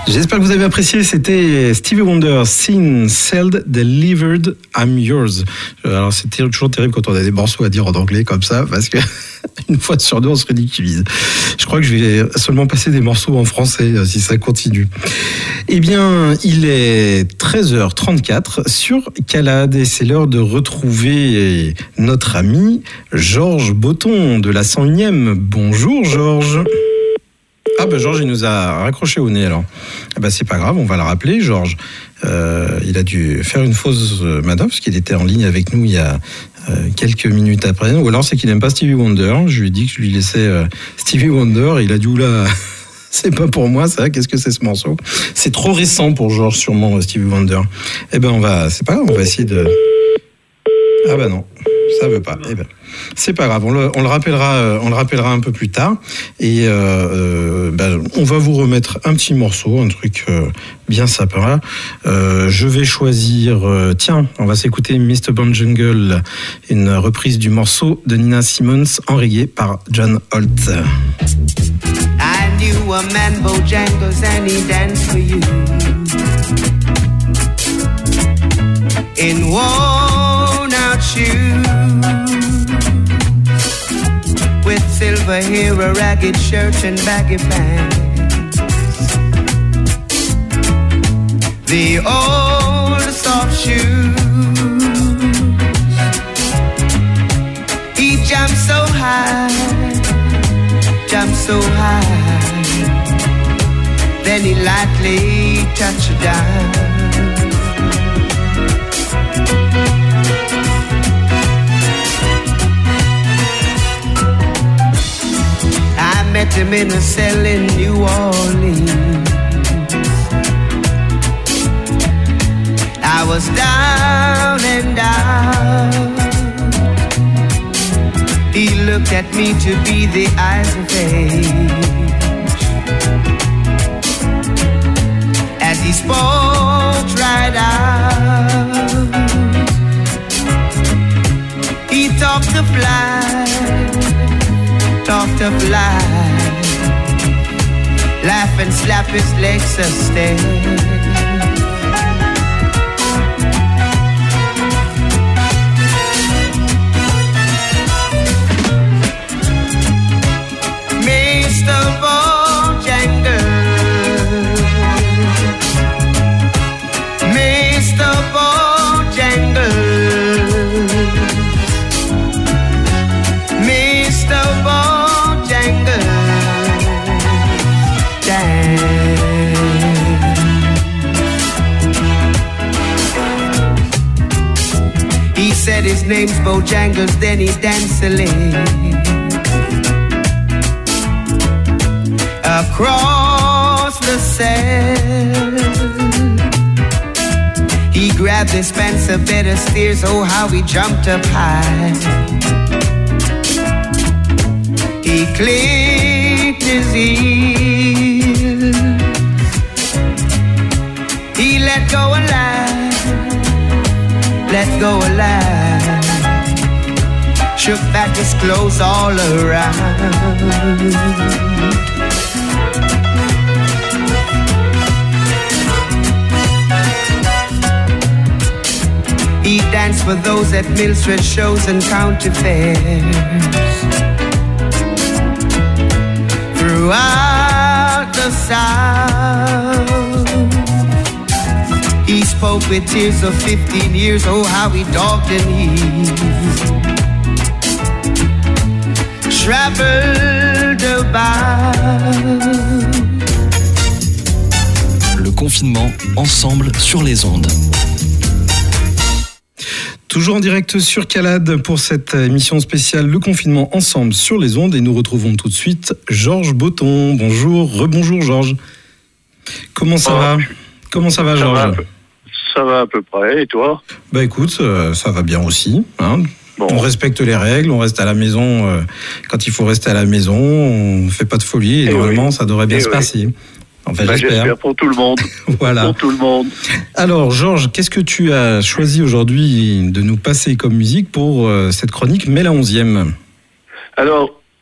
S2: J'espère que vous avez apprécié. C'était Stevie Wonder, Seen, Sailed, Delivered, I'm Yours. Alors c'était toujours terrible quand on a des morceaux à dire en anglais comme ça, parce que une fois sur deux on se ridiculise. Je crois que je vais seulement passer des morceaux en français si ça continue. Eh bien, il est treize heures trente-quatre sur Calade et c'est l'heure de retrouver notre ami Georges Botton de la cent unième. Bonjour Georges. Ah ben Georges il nous a raccroché au nez alors. Eh ben c'est pas grave, on va le rappeler Georges. Euh, il a dû faire une fausse manœuvre parce qu'il était en ligne avec nous il y a euh, quelques minutes après. Ou alors c'est qu'il n'aime pas Stevie Wonder. Je lui ai dit que je lui laissais euh, Stevie Wonder et il a dit oula, c'est pas pour moi ça, qu'est-ce que c'est ce morceau? C'est trop récent pour Georges sûrement Stevie Wonder. Eh ben on va, c'est pas grave, on va essayer de... Ah ben non, ça veut pas. Eh ben, c'est pas grave, on le, on le rappellera, on le rappellera un peu plus tard. Et euh, euh, ben, on va vous remettre un petit morceau, un truc euh, bien sympa. Euh, je vais choisir, euh, tiens, on va s'écouter mister Bojangles, une reprise du morceau de Nina Simone enrayé par John Holt.
S12: I knew a man Bojangles and he danced for you in worn out shoes with silver hair, a ragged shirt and baggy pants. The old soft shoes. He jumped so high, jumped so high, then he lightly touched down. I met him in a cell in New Orleans. I was down and out. He looked at me to be the eyes of age. As he spoke right out, he talked of life, talked of life, laugh and slap his legs a stare. mister Bojangles, mister Bojangles, mister Bojangles, dance. He said his name's Bojangles, then he danced a lick across the sand. He grabbed his pants a bed of stairs, oh how he jumped up high. He clicked his heels, he let go a lie, let go a lie, shook back his clothes all around. He danced for those at Mill Street shows and county fairs. Throughout the South, he spoke with tears of fifteen years, oh how he dogged and he traveled about.
S1: Le confinement, ensemble sur les ondes.
S2: Toujours en direct sur Calade pour cette émission spéciale Le confinement ensemble sur les ondes et nous retrouvons tout de suite Georges Botton. Bonjour, rebonjour Georges. Comment ça oh. va Comment ça va ça Georges va,
S13: Ça va à peu près et toi?
S2: Bah écoute, ça, ça va bien aussi. Hein bon. On respecte les règles, on reste à la maison euh, quand il faut rester à la maison, on fait pas de folie et, et normalement oui. ça devrait bien et se oui. passer. Enfin,
S13: bah, j'espère. j'espère pour tout le monde.
S2: Voilà.
S13: Pour tout le monde.
S2: Alors, Georges, qu'est-ce que tu as choisi aujourd'hui de nous passer comme musique pour euh, cette chronique Mai la onzième?
S13: Alors,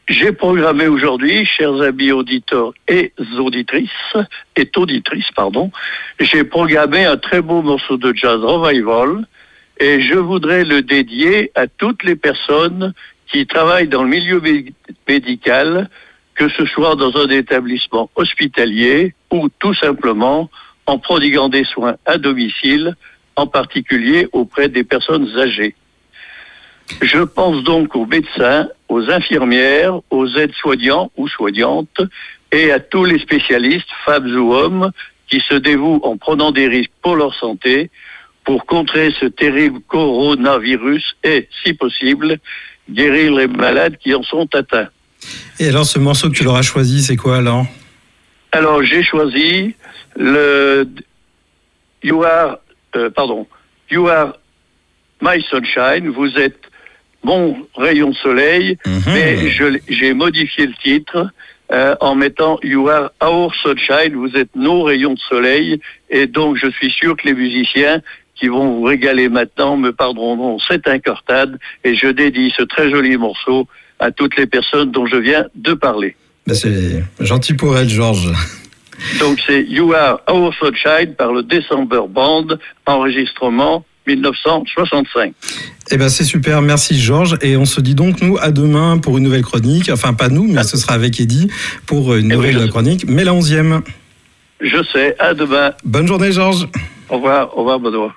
S13: j'ai programmé aujourd'hui, chers amis auditeurs et auditrices, et auditrices, pardon, j'ai programmé un très beau morceau de jazz revival et je voudrais le dédier à toutes les personnes qui travaillent dans le milieu médical, que ce soit dans un établissement hospitalier ou tout simplement en prodiguant des soins à domicile, en particulier auprès des personnes âgées. Je pense donc aux médecins, aux infirmières, aux aides-soignants ou soignantes et à tous les spécialistes, femmes ou hommes, qui se dévouent en prenant des risques pour leur santé pour contrer ce terrible coronavirus et, si possible, guérir les malades qui en sont atteints.
S2: Et alors, ce morceau que tu leur as choisi, c'est quoi alors ?
S13: Alors, j'ai choisi le You Are, euh, pardon, You Are My Sunshine. Vous êtes mon rayon de soleil, mmh. mais je, j'ai modifié le titre euh, en mettant You Are Our Sunshine. Vous êtes nos rayons de soleil, et donc je suis sûr que les musiciens qui vont vous régaler maintenant me pardonneront cette incartade, et je dédie ce très joli morceau à toutes les personnes dont je viens de parler.
S2: Ben c'est gentil pour elle, Georges.
S13: Donc c'est You Are Our Sunshine par le December Band, enregistrement dix-neuf cent soixante-cinq.
S2: Eh ben c'est super, merci Georges, et on se dit donc nous à demain pour une nouvelle chronique, enfin pas nous, mais ah. ce sera avec Eddy pour une nouvelle oui, chronique, mais la onzième.
S13: Je sais, à demain.
S2: Bonne journée Georges.
S13: Au revoir, au revoir Benoît.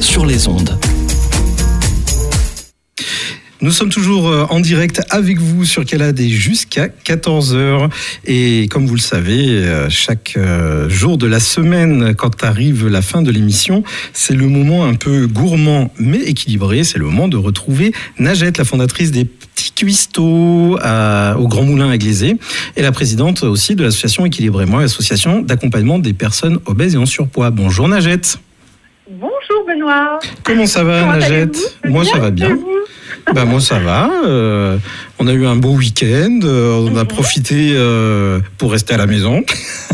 S1: sur les ondes.
S2: Nous sommes toujours en direct avec vous sur Calade et jusqu'à quatorze heures. Et comme vous le savez, chaque jour de la semaine, quand arrive la fin de l'émission, c'est le moment un peu gourmand mais équilibré. C'est le moment de retrouver Najette, la fondatrice des Petits Cuistots à, au Grand Moulin à Glazé et la présidente aussi de l'association Équilibrez-moi, l'association d'accompagnement des personnes obèses et en surpoids. Bonjour Najette.
S14: Bonjour Benoît.
S2: Comment ça va
S14: Comment
S2: Najette? Moi ça va bien. Ben moi ça va, euh, on a eu un beau week-end, euh, on a profité euh, pour rester à la maison.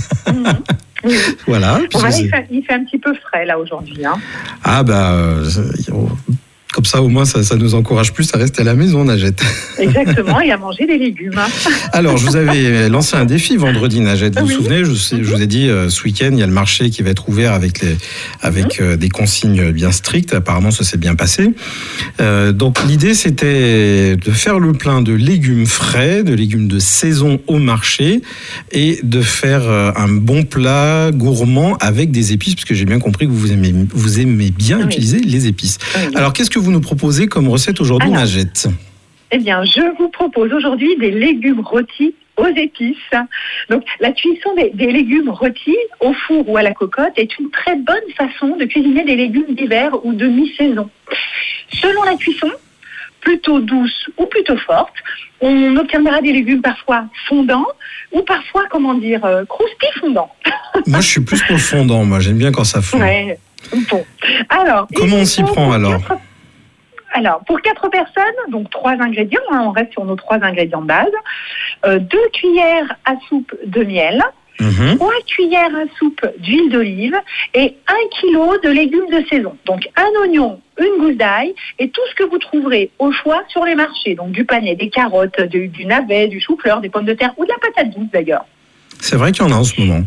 S14: Oui.
S2: Voilà.
S14: Bon, là, il, fait, il fait un petit peu frais là aujourd'hui. Hein.
S2: Ah bah, euh, comme ça au moins ça, ça nous encourage plus à rester à la maison, Najette.
S14: Exactement, et à manger des légumes.
S2: Alors je vous avais lancé un défi vendredi, Najette, vous
S14: oui.
S2: vous souvenez, je, sais, je vous ai dit euh, ce week-end il y a le marché qui va être ouvert avec, les, avec euh, des consignes bien strictes, apparemment ça s'est bien passé. Euh, donc l'idée c'était de faire le plein de légumes frais, de légumes de saison au marché et de faire euh, un bon plat gourmand avec des épices, parce que j'ai bien compris que vous aimez, vous aimez bien oui. utiliser les épices. Oui. Alors qu'est-ce que vous nous proposez comme recette aujourd'hui, Alors, Najette?
S14: Eh bien, je vous propose aujourd'hui des légumes rôtis aux épices. Donc, la cuisson des, des légumes rôtis au four ou à la cocotte est une très bonne façon de cuisiner des légumes d'hiver ou de mi-saison. Selon la cuisson, plutôt douce ou plutôt forte, on obtiendra des légumes parfois fondants ou parfois, comment dire, euh, croustilles-fondants.
S2: Moi, je suis plus pour le fondant. Moi, j'aime bien quand ça fond.
S14: Ouais. Bon. Alors,
S2: comment on s'y prend alors?
S14: Quatre... Alors, pour quatre personnes, donc trois ingrédients, hein, on reste sur nos trois ingrédients de base. Euh, deux cuillères à soupe de miel, mmh. trois cuillères à soupe d'huile d'olive et un kilo de légumes de saison. Donc, un oignon, une gousse d'ail et tout ce que vous trouverez au choix sur les marchés. Donc, du panais, des carottes, du, du navet, du chou-fleur, des pommes de terre ou de la patate douce d'ailleurs.
S2: C'est vrai qu'il y en a en ce moment.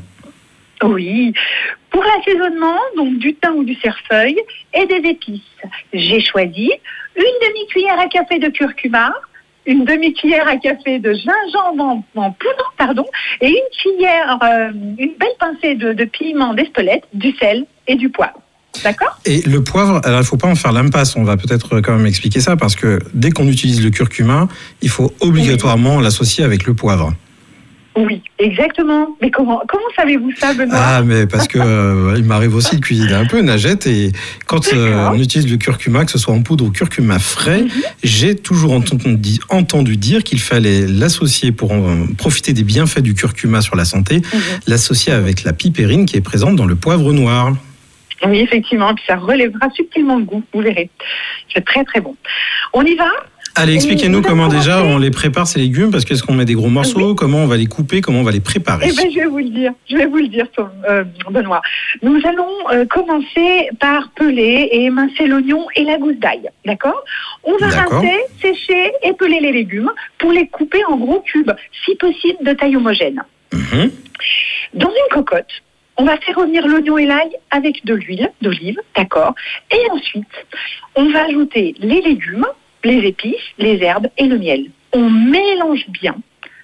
S14: Oui. Pour l'assaisonnement, donc du thym ou du cerfeuil et des épices. J'ai choisi une demi-cuillère à café de curcuma, une demi-cuillère à café de gingembre en, en poudre, pardon, et une cuillère, euh, une belle pincée de, de piment d'Espelette, du sel et du poivre. D'accord ?
S2: Et le poivre, alors il ne faut pas en faire l'impasse, on va peut-être quand même expliquer ça, parce que dès qu'on utilise le curcuma, il faut obligatoirement oui. l'associer avec le poivre.
S14: Oui, exactement. Mais comment, comment savez-vous ça, Benoît ?
S2: Ah, mais parce que euh, il m'arrive aussi de cuisiner un peu, Najette, et quand euh, on utilise le curcuma, que ce soit en poudre ou curcuma frais, mm-hmm. j'ai toujours entendu, entendu dire qu'il fallait l'associer pour en, profiter des bienfaits du curcuma sur la santé, mm-hmm. l'associer avec la pipérine qui est présente dans le poivre noir.
S14: Oui, effectivement, puis ça relèvera subtilement le goût, vous verrez. C'est très très bon. On y va ?
S2: Allez, expliquez-nous comment déjà on les prépare ces légumes, parce qu'est-ce qu'on met des gros morceaux, oui. comment on va les couper, comment on va les préparer.
S14: Eh ben, je vais vous le dire, je vais vous le dire, euh, Benoît. Nous allons euh, commencer par peler et émincer l'oignon et la gousse d'ail, d'accord ? On va
S2: d'accord.
S14: rincer, sécher et peler les légumes pour les couper en gros cubes, si possible de taille homogène.
S2: Mmh.
S14: Dans une cocotte, on va faire revenir l'oignon et l'ail avec de l'huile d'olive, d'accord ? Et ensuite, on va ajouter les légumes, les épices, les herbes et le miel. On mélange bien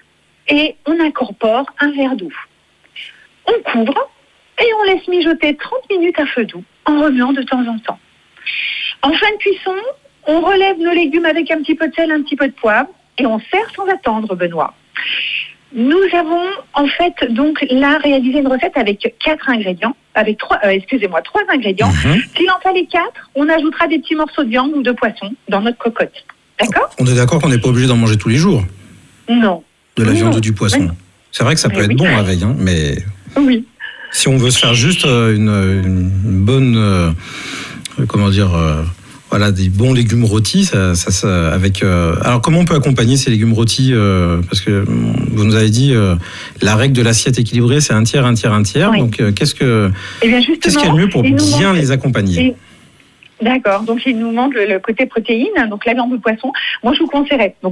S14: et on incorpore un verre d'eau. On couvre et on laisse mijoter trente minutes à feu doux en remuant de temps en temps. En fin de cuisson, on relève nos légumes avec un petit peu de sel, un petit peu de poivre et on sert sans attendre, Benoît. Nous avons en fait donc là réalisé une recette avec quatre ingrédients, avec trois, euh, excusez-moi, trois ingrédients. Mmh. S'il en fallait quatre, on ajoutera des petits morceaux de viande ou de poisson dans notre cocotte. D'accord ?
S2: On est d'accord qu'on n'est pas obligé d'en manger tous les jours ?
S14: Non.
S2: De la
S14: non.
S2: viande ou du poisson. Oui. C'est vrai que ça peut mais être oui. bon avec, hein, mais
S14: oui.
S2: si on veut se faire juste une, une bonne, euh, comment dire. Euh, Voilà, des bons légumes rôtis, ça, ça, ça, avec. Euh... Alors, comment on peut accompagner ces légumes rôtis euh, parce que vous nous avez dit euh, la règle de l'assiette équilibrée, c'est un tiers, un tiers, un tiers. Oui. Donc, euh, qu'est-ce que
S14: eh bien
S2: qu'est-ce qu'il y a de mieux pour bien manque... les accompagner
S14: et... D'accord. Donc, il nous manque le, le côté protéine, donc la viande ou le poisson. Moi, je vous conseillerais. Donc.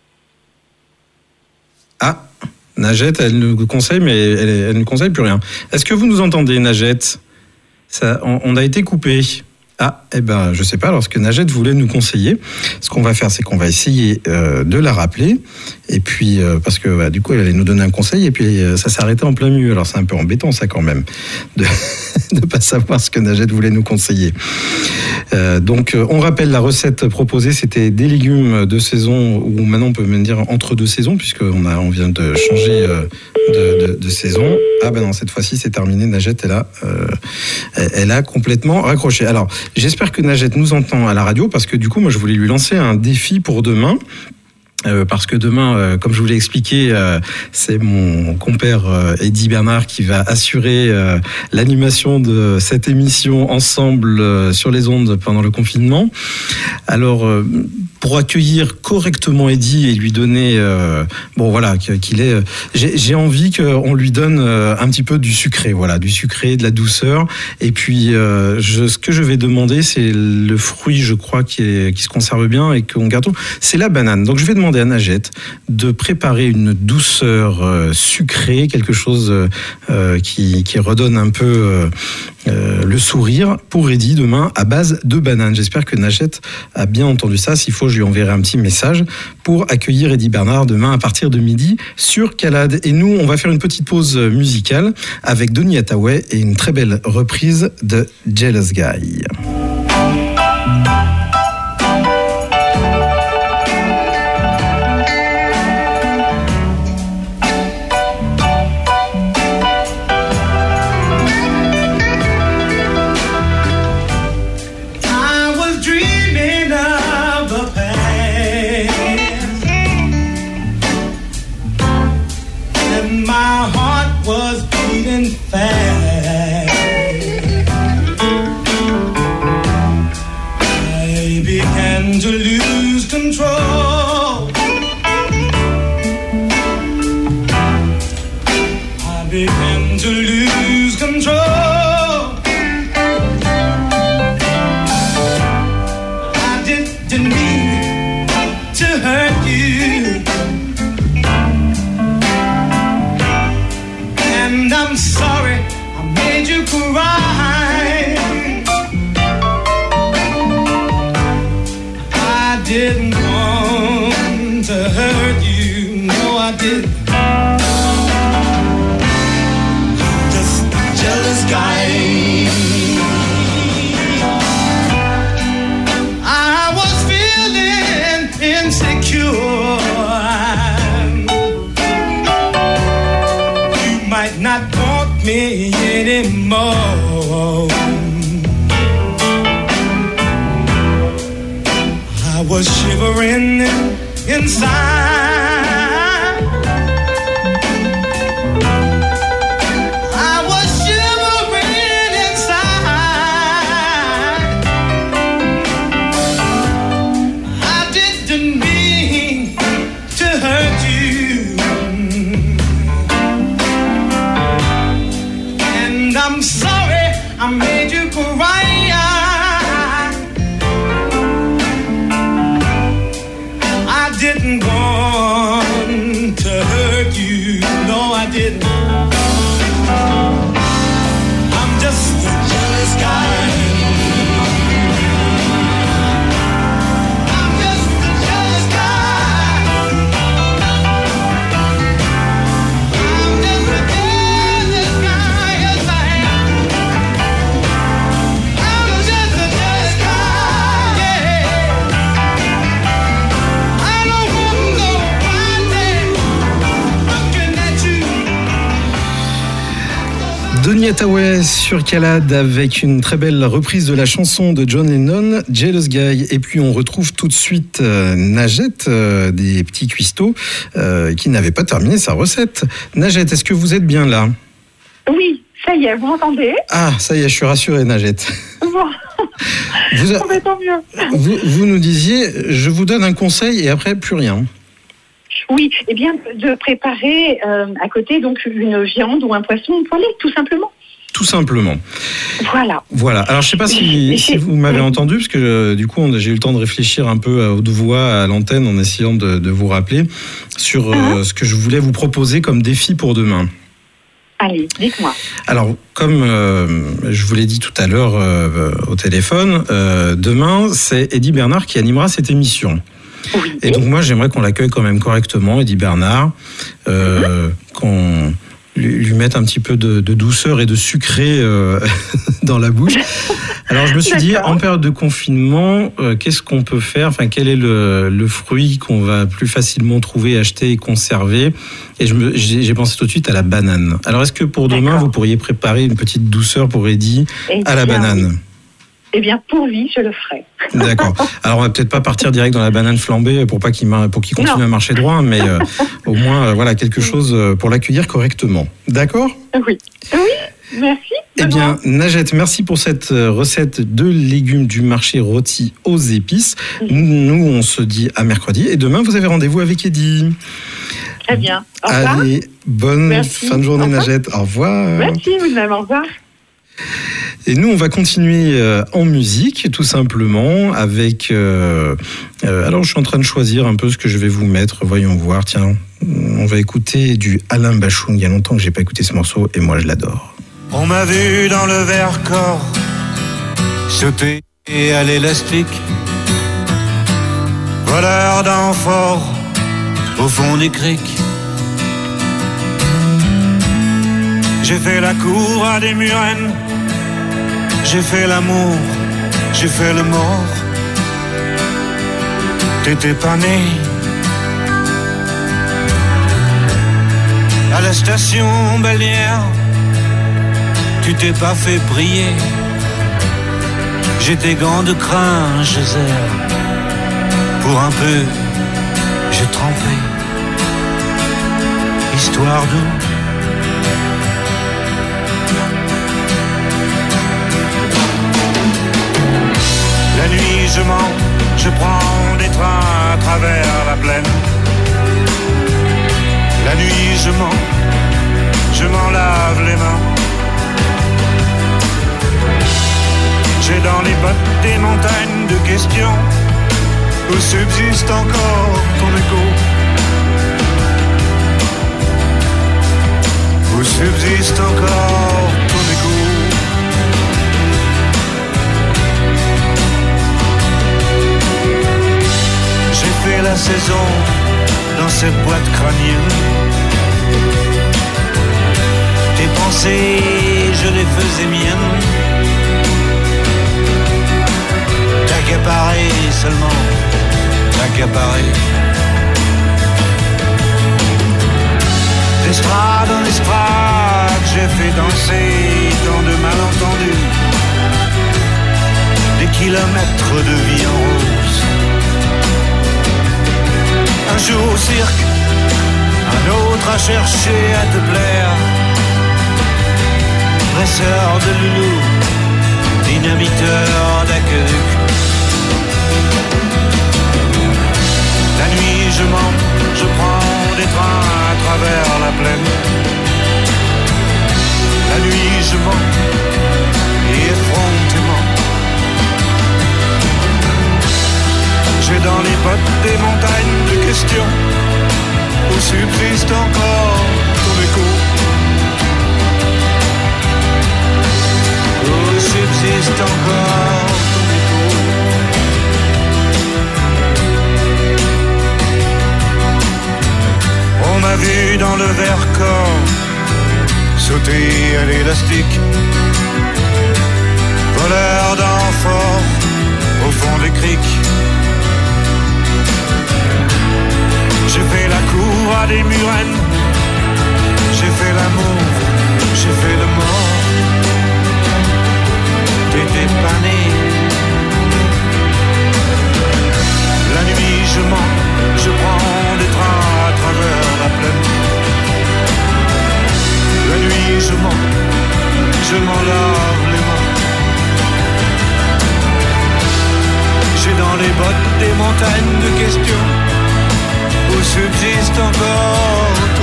S2: Ah, Najette, elle nous conseille, mais elle, elle ne conseille plus rien. Est-ce que vous nous entendez, Najette ? Ça, on, on a été coupé. Ah, eh ben, je sais pas, alors ce que Najette voulait nous conseiller, ce qu'on va faire, c'est qu'on va essayer euh, de la rappeler, Et puis, euh, parce que bah, du coup, elle allait nous donner un conseil et puis euh, ça s'est arrêté en plein milieu. Alors c'est un peu embêtant ça quand même, de ne pas savoir ce que Najette voulait nous conseiller. Euh, donc euh, on rappelle la recette proposée, c'était des légumes de saison, ou maintenant on peut même dire entre deux saisons, puisqu'on a, on vient de changer euh, de, de, de saison. Ah ben non, cette fois-ci c'est terminé, Najette elle a, euh, elle a complètement raccroché. Alors j'espère que Najette nous entend à la radio, parce que du coup moi je voulais lui lancer un défi pour demain. Euh, parce que demain, euh, comme je vous l'ai expliqué, euh, c'est mon compère euh, Eddy Bernard qui va assurer euh, l'animation de cette émission ensemble euh, sur les ondes pendant le confinement. Alors, euh, pour accueillir correctement Eddy et lui donner, euh, bon voilà, qu'il est, j'ai, j'ai envie qu'on lui donne euh, un petit peu du sucré, voilà, du sucré, de la douceur. Et puis, euh, je, ce que je vais demander, c'est le fruit, je crois, qui, est, qui se conserve bien et qu'on garde tout, c'est la banane. Donc, je vais demander à Najette de préparer une douceur euh, sucrée, quelque chose euh, qui, qui redonne un peu euh, euh, le sourire pour Eddy demain à base de banane. J'espère que Najette a bien entendu ça. S'il faut, je lui enverrai un petit message pour accueillir Eddy Bernard demain à partir de midi sur Calade. Et nous, on va faire une petite pause musicale avec Donny Hathaway et une très belle reprise de Jealous Guy.
S11: Was shivering inside. I was shivering inside. I didn't mean to hurt you, and I'm sorry I made you cry. Didn't want to hurt you, no I didn't. I'm just a jealous guy. I'm just a jealous guy. I'm just a jealous guy, yes I am. I'm just a jealous guy, yeah.
S2: Donny Hathaway sur Calade avec une très belle reprise de la chanson de John Lennon, Jealous Guy. Et puis on retrouve tout de suite euh, Najette euh, des Petits Cuistots euh, qui n'avait pas terminé sa recette. Najette, est-ce que vous êtes bien là ?
S14: Oui, ça y est, vous m'entendez ?
S2: Ah, ça y est, je suis rassuré, Najette.
S14: Bon,
S2: vous, a...
S14: tant mieux.
S2: Vous, vous nous disiez, je vous donne un conseil et après plus rien.
S14: Oui, eh bien, de préparer euh, à côté donc une viande ou un poisson poêlé, tout simplement.
S2: Tout simplement.
S14: Voilà.
S2: Voilà. Alors, je ne sais pas si, si vous m'avez entendu, parce que euh, du coup, on, j'ai eu le temps de réfléchir un peu à haute voix à l'antenne en essayant de, de vous rappeler sur euh, uh-huh. ce que je voulais vous proposer comme défi pour demain.
S14: Allez, dites-moi.
S2: Alors, comme euh, je vous l'ai dit tout à l'heure euh, au téléphone, euh, demain, c'est Eddy Bernard qui animera cette émission.
S14: Oui.
S2: Et donc moi, j'aimerais qu'on l'accueille quand même correctement, Eddy Bernard, euh, mm-hmm. qu'on lui, lui mette un petit peu de, de douceur et de sucré euh, dans la bouche. Alors je me suis dit, en période de confinement, euh, qu'est-ce qu'on peut faire ? Enfin, quel est le, le fruit qu'on va plus facilement trouver, acheter et conserver ? Et je me, j'ai, j'ai pensé tout de suite à la banane. Alors est-ce que pour demain, D'accord. vous pourriez préparer une petite douceur pour Eddy à la banane ?
S14: Oui. Eh bien, pour lui, je le ferai.
S2: D'accord. Alors, on va peut-être pas partir direct dans la banane flambée pour pas qu'il, pour qu'il continue non. à marcher droit, mais euh, au moins, euh, voilà, quelque chose pour l'accueillir correctement. D'accord ?
S14: Oui. Oui, merci.
S2: Eh bien, Najette, merci pour cette recette de légumes du marché rôtis aux épices. Nous, on se dit à mercredi. Et demain, vous avez rendez-vous avec Eddy.
S14: Très bien. Au revoir.
S2: Allez, bonne
S14: merci.
S2: fin de journée, Najette. Au revoir.
S14: Merci, vous-même. Au revoir.
S2: Et nous, on va continuer euh, en musique, tout simplement, avec... Euh, euh, alors, je suis en train de choisir un peu ce que je vais vous mettre. Voyons voir. Tiens, on va écouter du Alain Bachung. Il y a longtemps que j'ai pas écouté ce morceau, et moi, je l'adore.
S15: On m'a vu dans le Vercors sauter à l'élastique, voleur d'amphores au fond des criques. J'ai fait la cour à des murennes, j'ai fait l'amour, j'ai fait le mort. T'étais pas né. À la station balnéaire, tu t'es pas fait briller. J'ai tes gants de crin, je serre. Pour un peu, j'ai trempé. Histoire d'eau. La nuit je mens, je prends des trains à travers la plaine. La nuit je mens, je m'en lave les mains. J'ai dans les bottes des montagnes de questions où subsiste encore ton écho. Où subsiste encore ton écho. J'ai fait la saison dans cette boîte crânienne. Tes pensées, je les faisais miennes. T'accaparer seulement, t'accaparer. D'estrade en estrade, j'ai fait danser tant de malentendus. Des kilomètres de vie en rose. Un jour au cirque, un autre à chercher à te plaire. Presseur de loulou, dynamiteur d'aqueduc. La nuit je mens, je prends des trains à travers la plaine. La nuit je mens, et effrontément. J'ai dans les bottes des montagnes de questions où subsiste encore ton écho. Où subsiste encore ton écho. On m'a vu dans le Vercors sauter à l'élastique, voleur d'amphores au fond des criques. J'ai fait la cour à des murennes, j'ai fait l'amour, j'ai fait le mort. T'étais pas né. La nuit je mens, je prends des trains à travers la plaine. La nuit je mens, je m'en lave les mains. J'ai dans les bottes des montagnes de questions où subsiste encore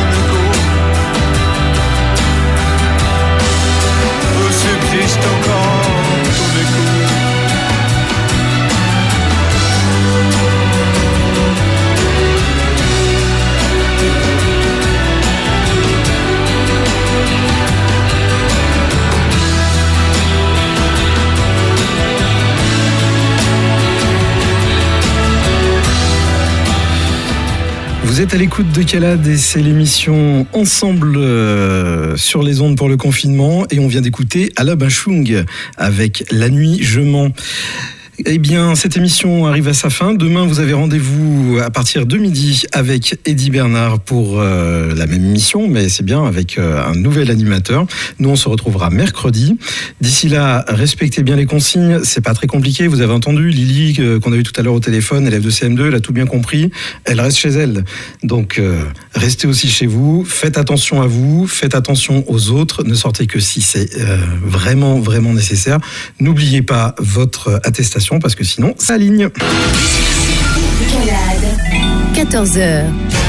S2: Vous êtes à l'écoute de Calade et c'est l'émission Ensemble euh, sur les ondes pour le confinement et on vient d'écouter Ala Bachung avec La nuit je mens. Eh bien, cette émission arrive à sa fin. Demain, vous avez rendez-vous à partir de midi avec Eddy Bernard pour euh, la même émission, mais c'est bien avec euh, un nouvel animateur. Nous, on se retrouvera mercredi. D'ici là, respectez bien les consignes. C'est pas très compliqué. Vous avez entendu Lily euh, qu'on a eu tout à l'heure au téléphone, élève de C M deux, elle a tout bien compris. Elle reste chez elle. Donc, euh, restez aussi chez vous. Faites attention à vous. Faites attention aux autres. Ne sortez que si c'est euh, vraiment, vraiment nécessaire. N'oubliez pas votre attestation, parce que sinon, ça aligne.
S9: Calade, quatorze heures.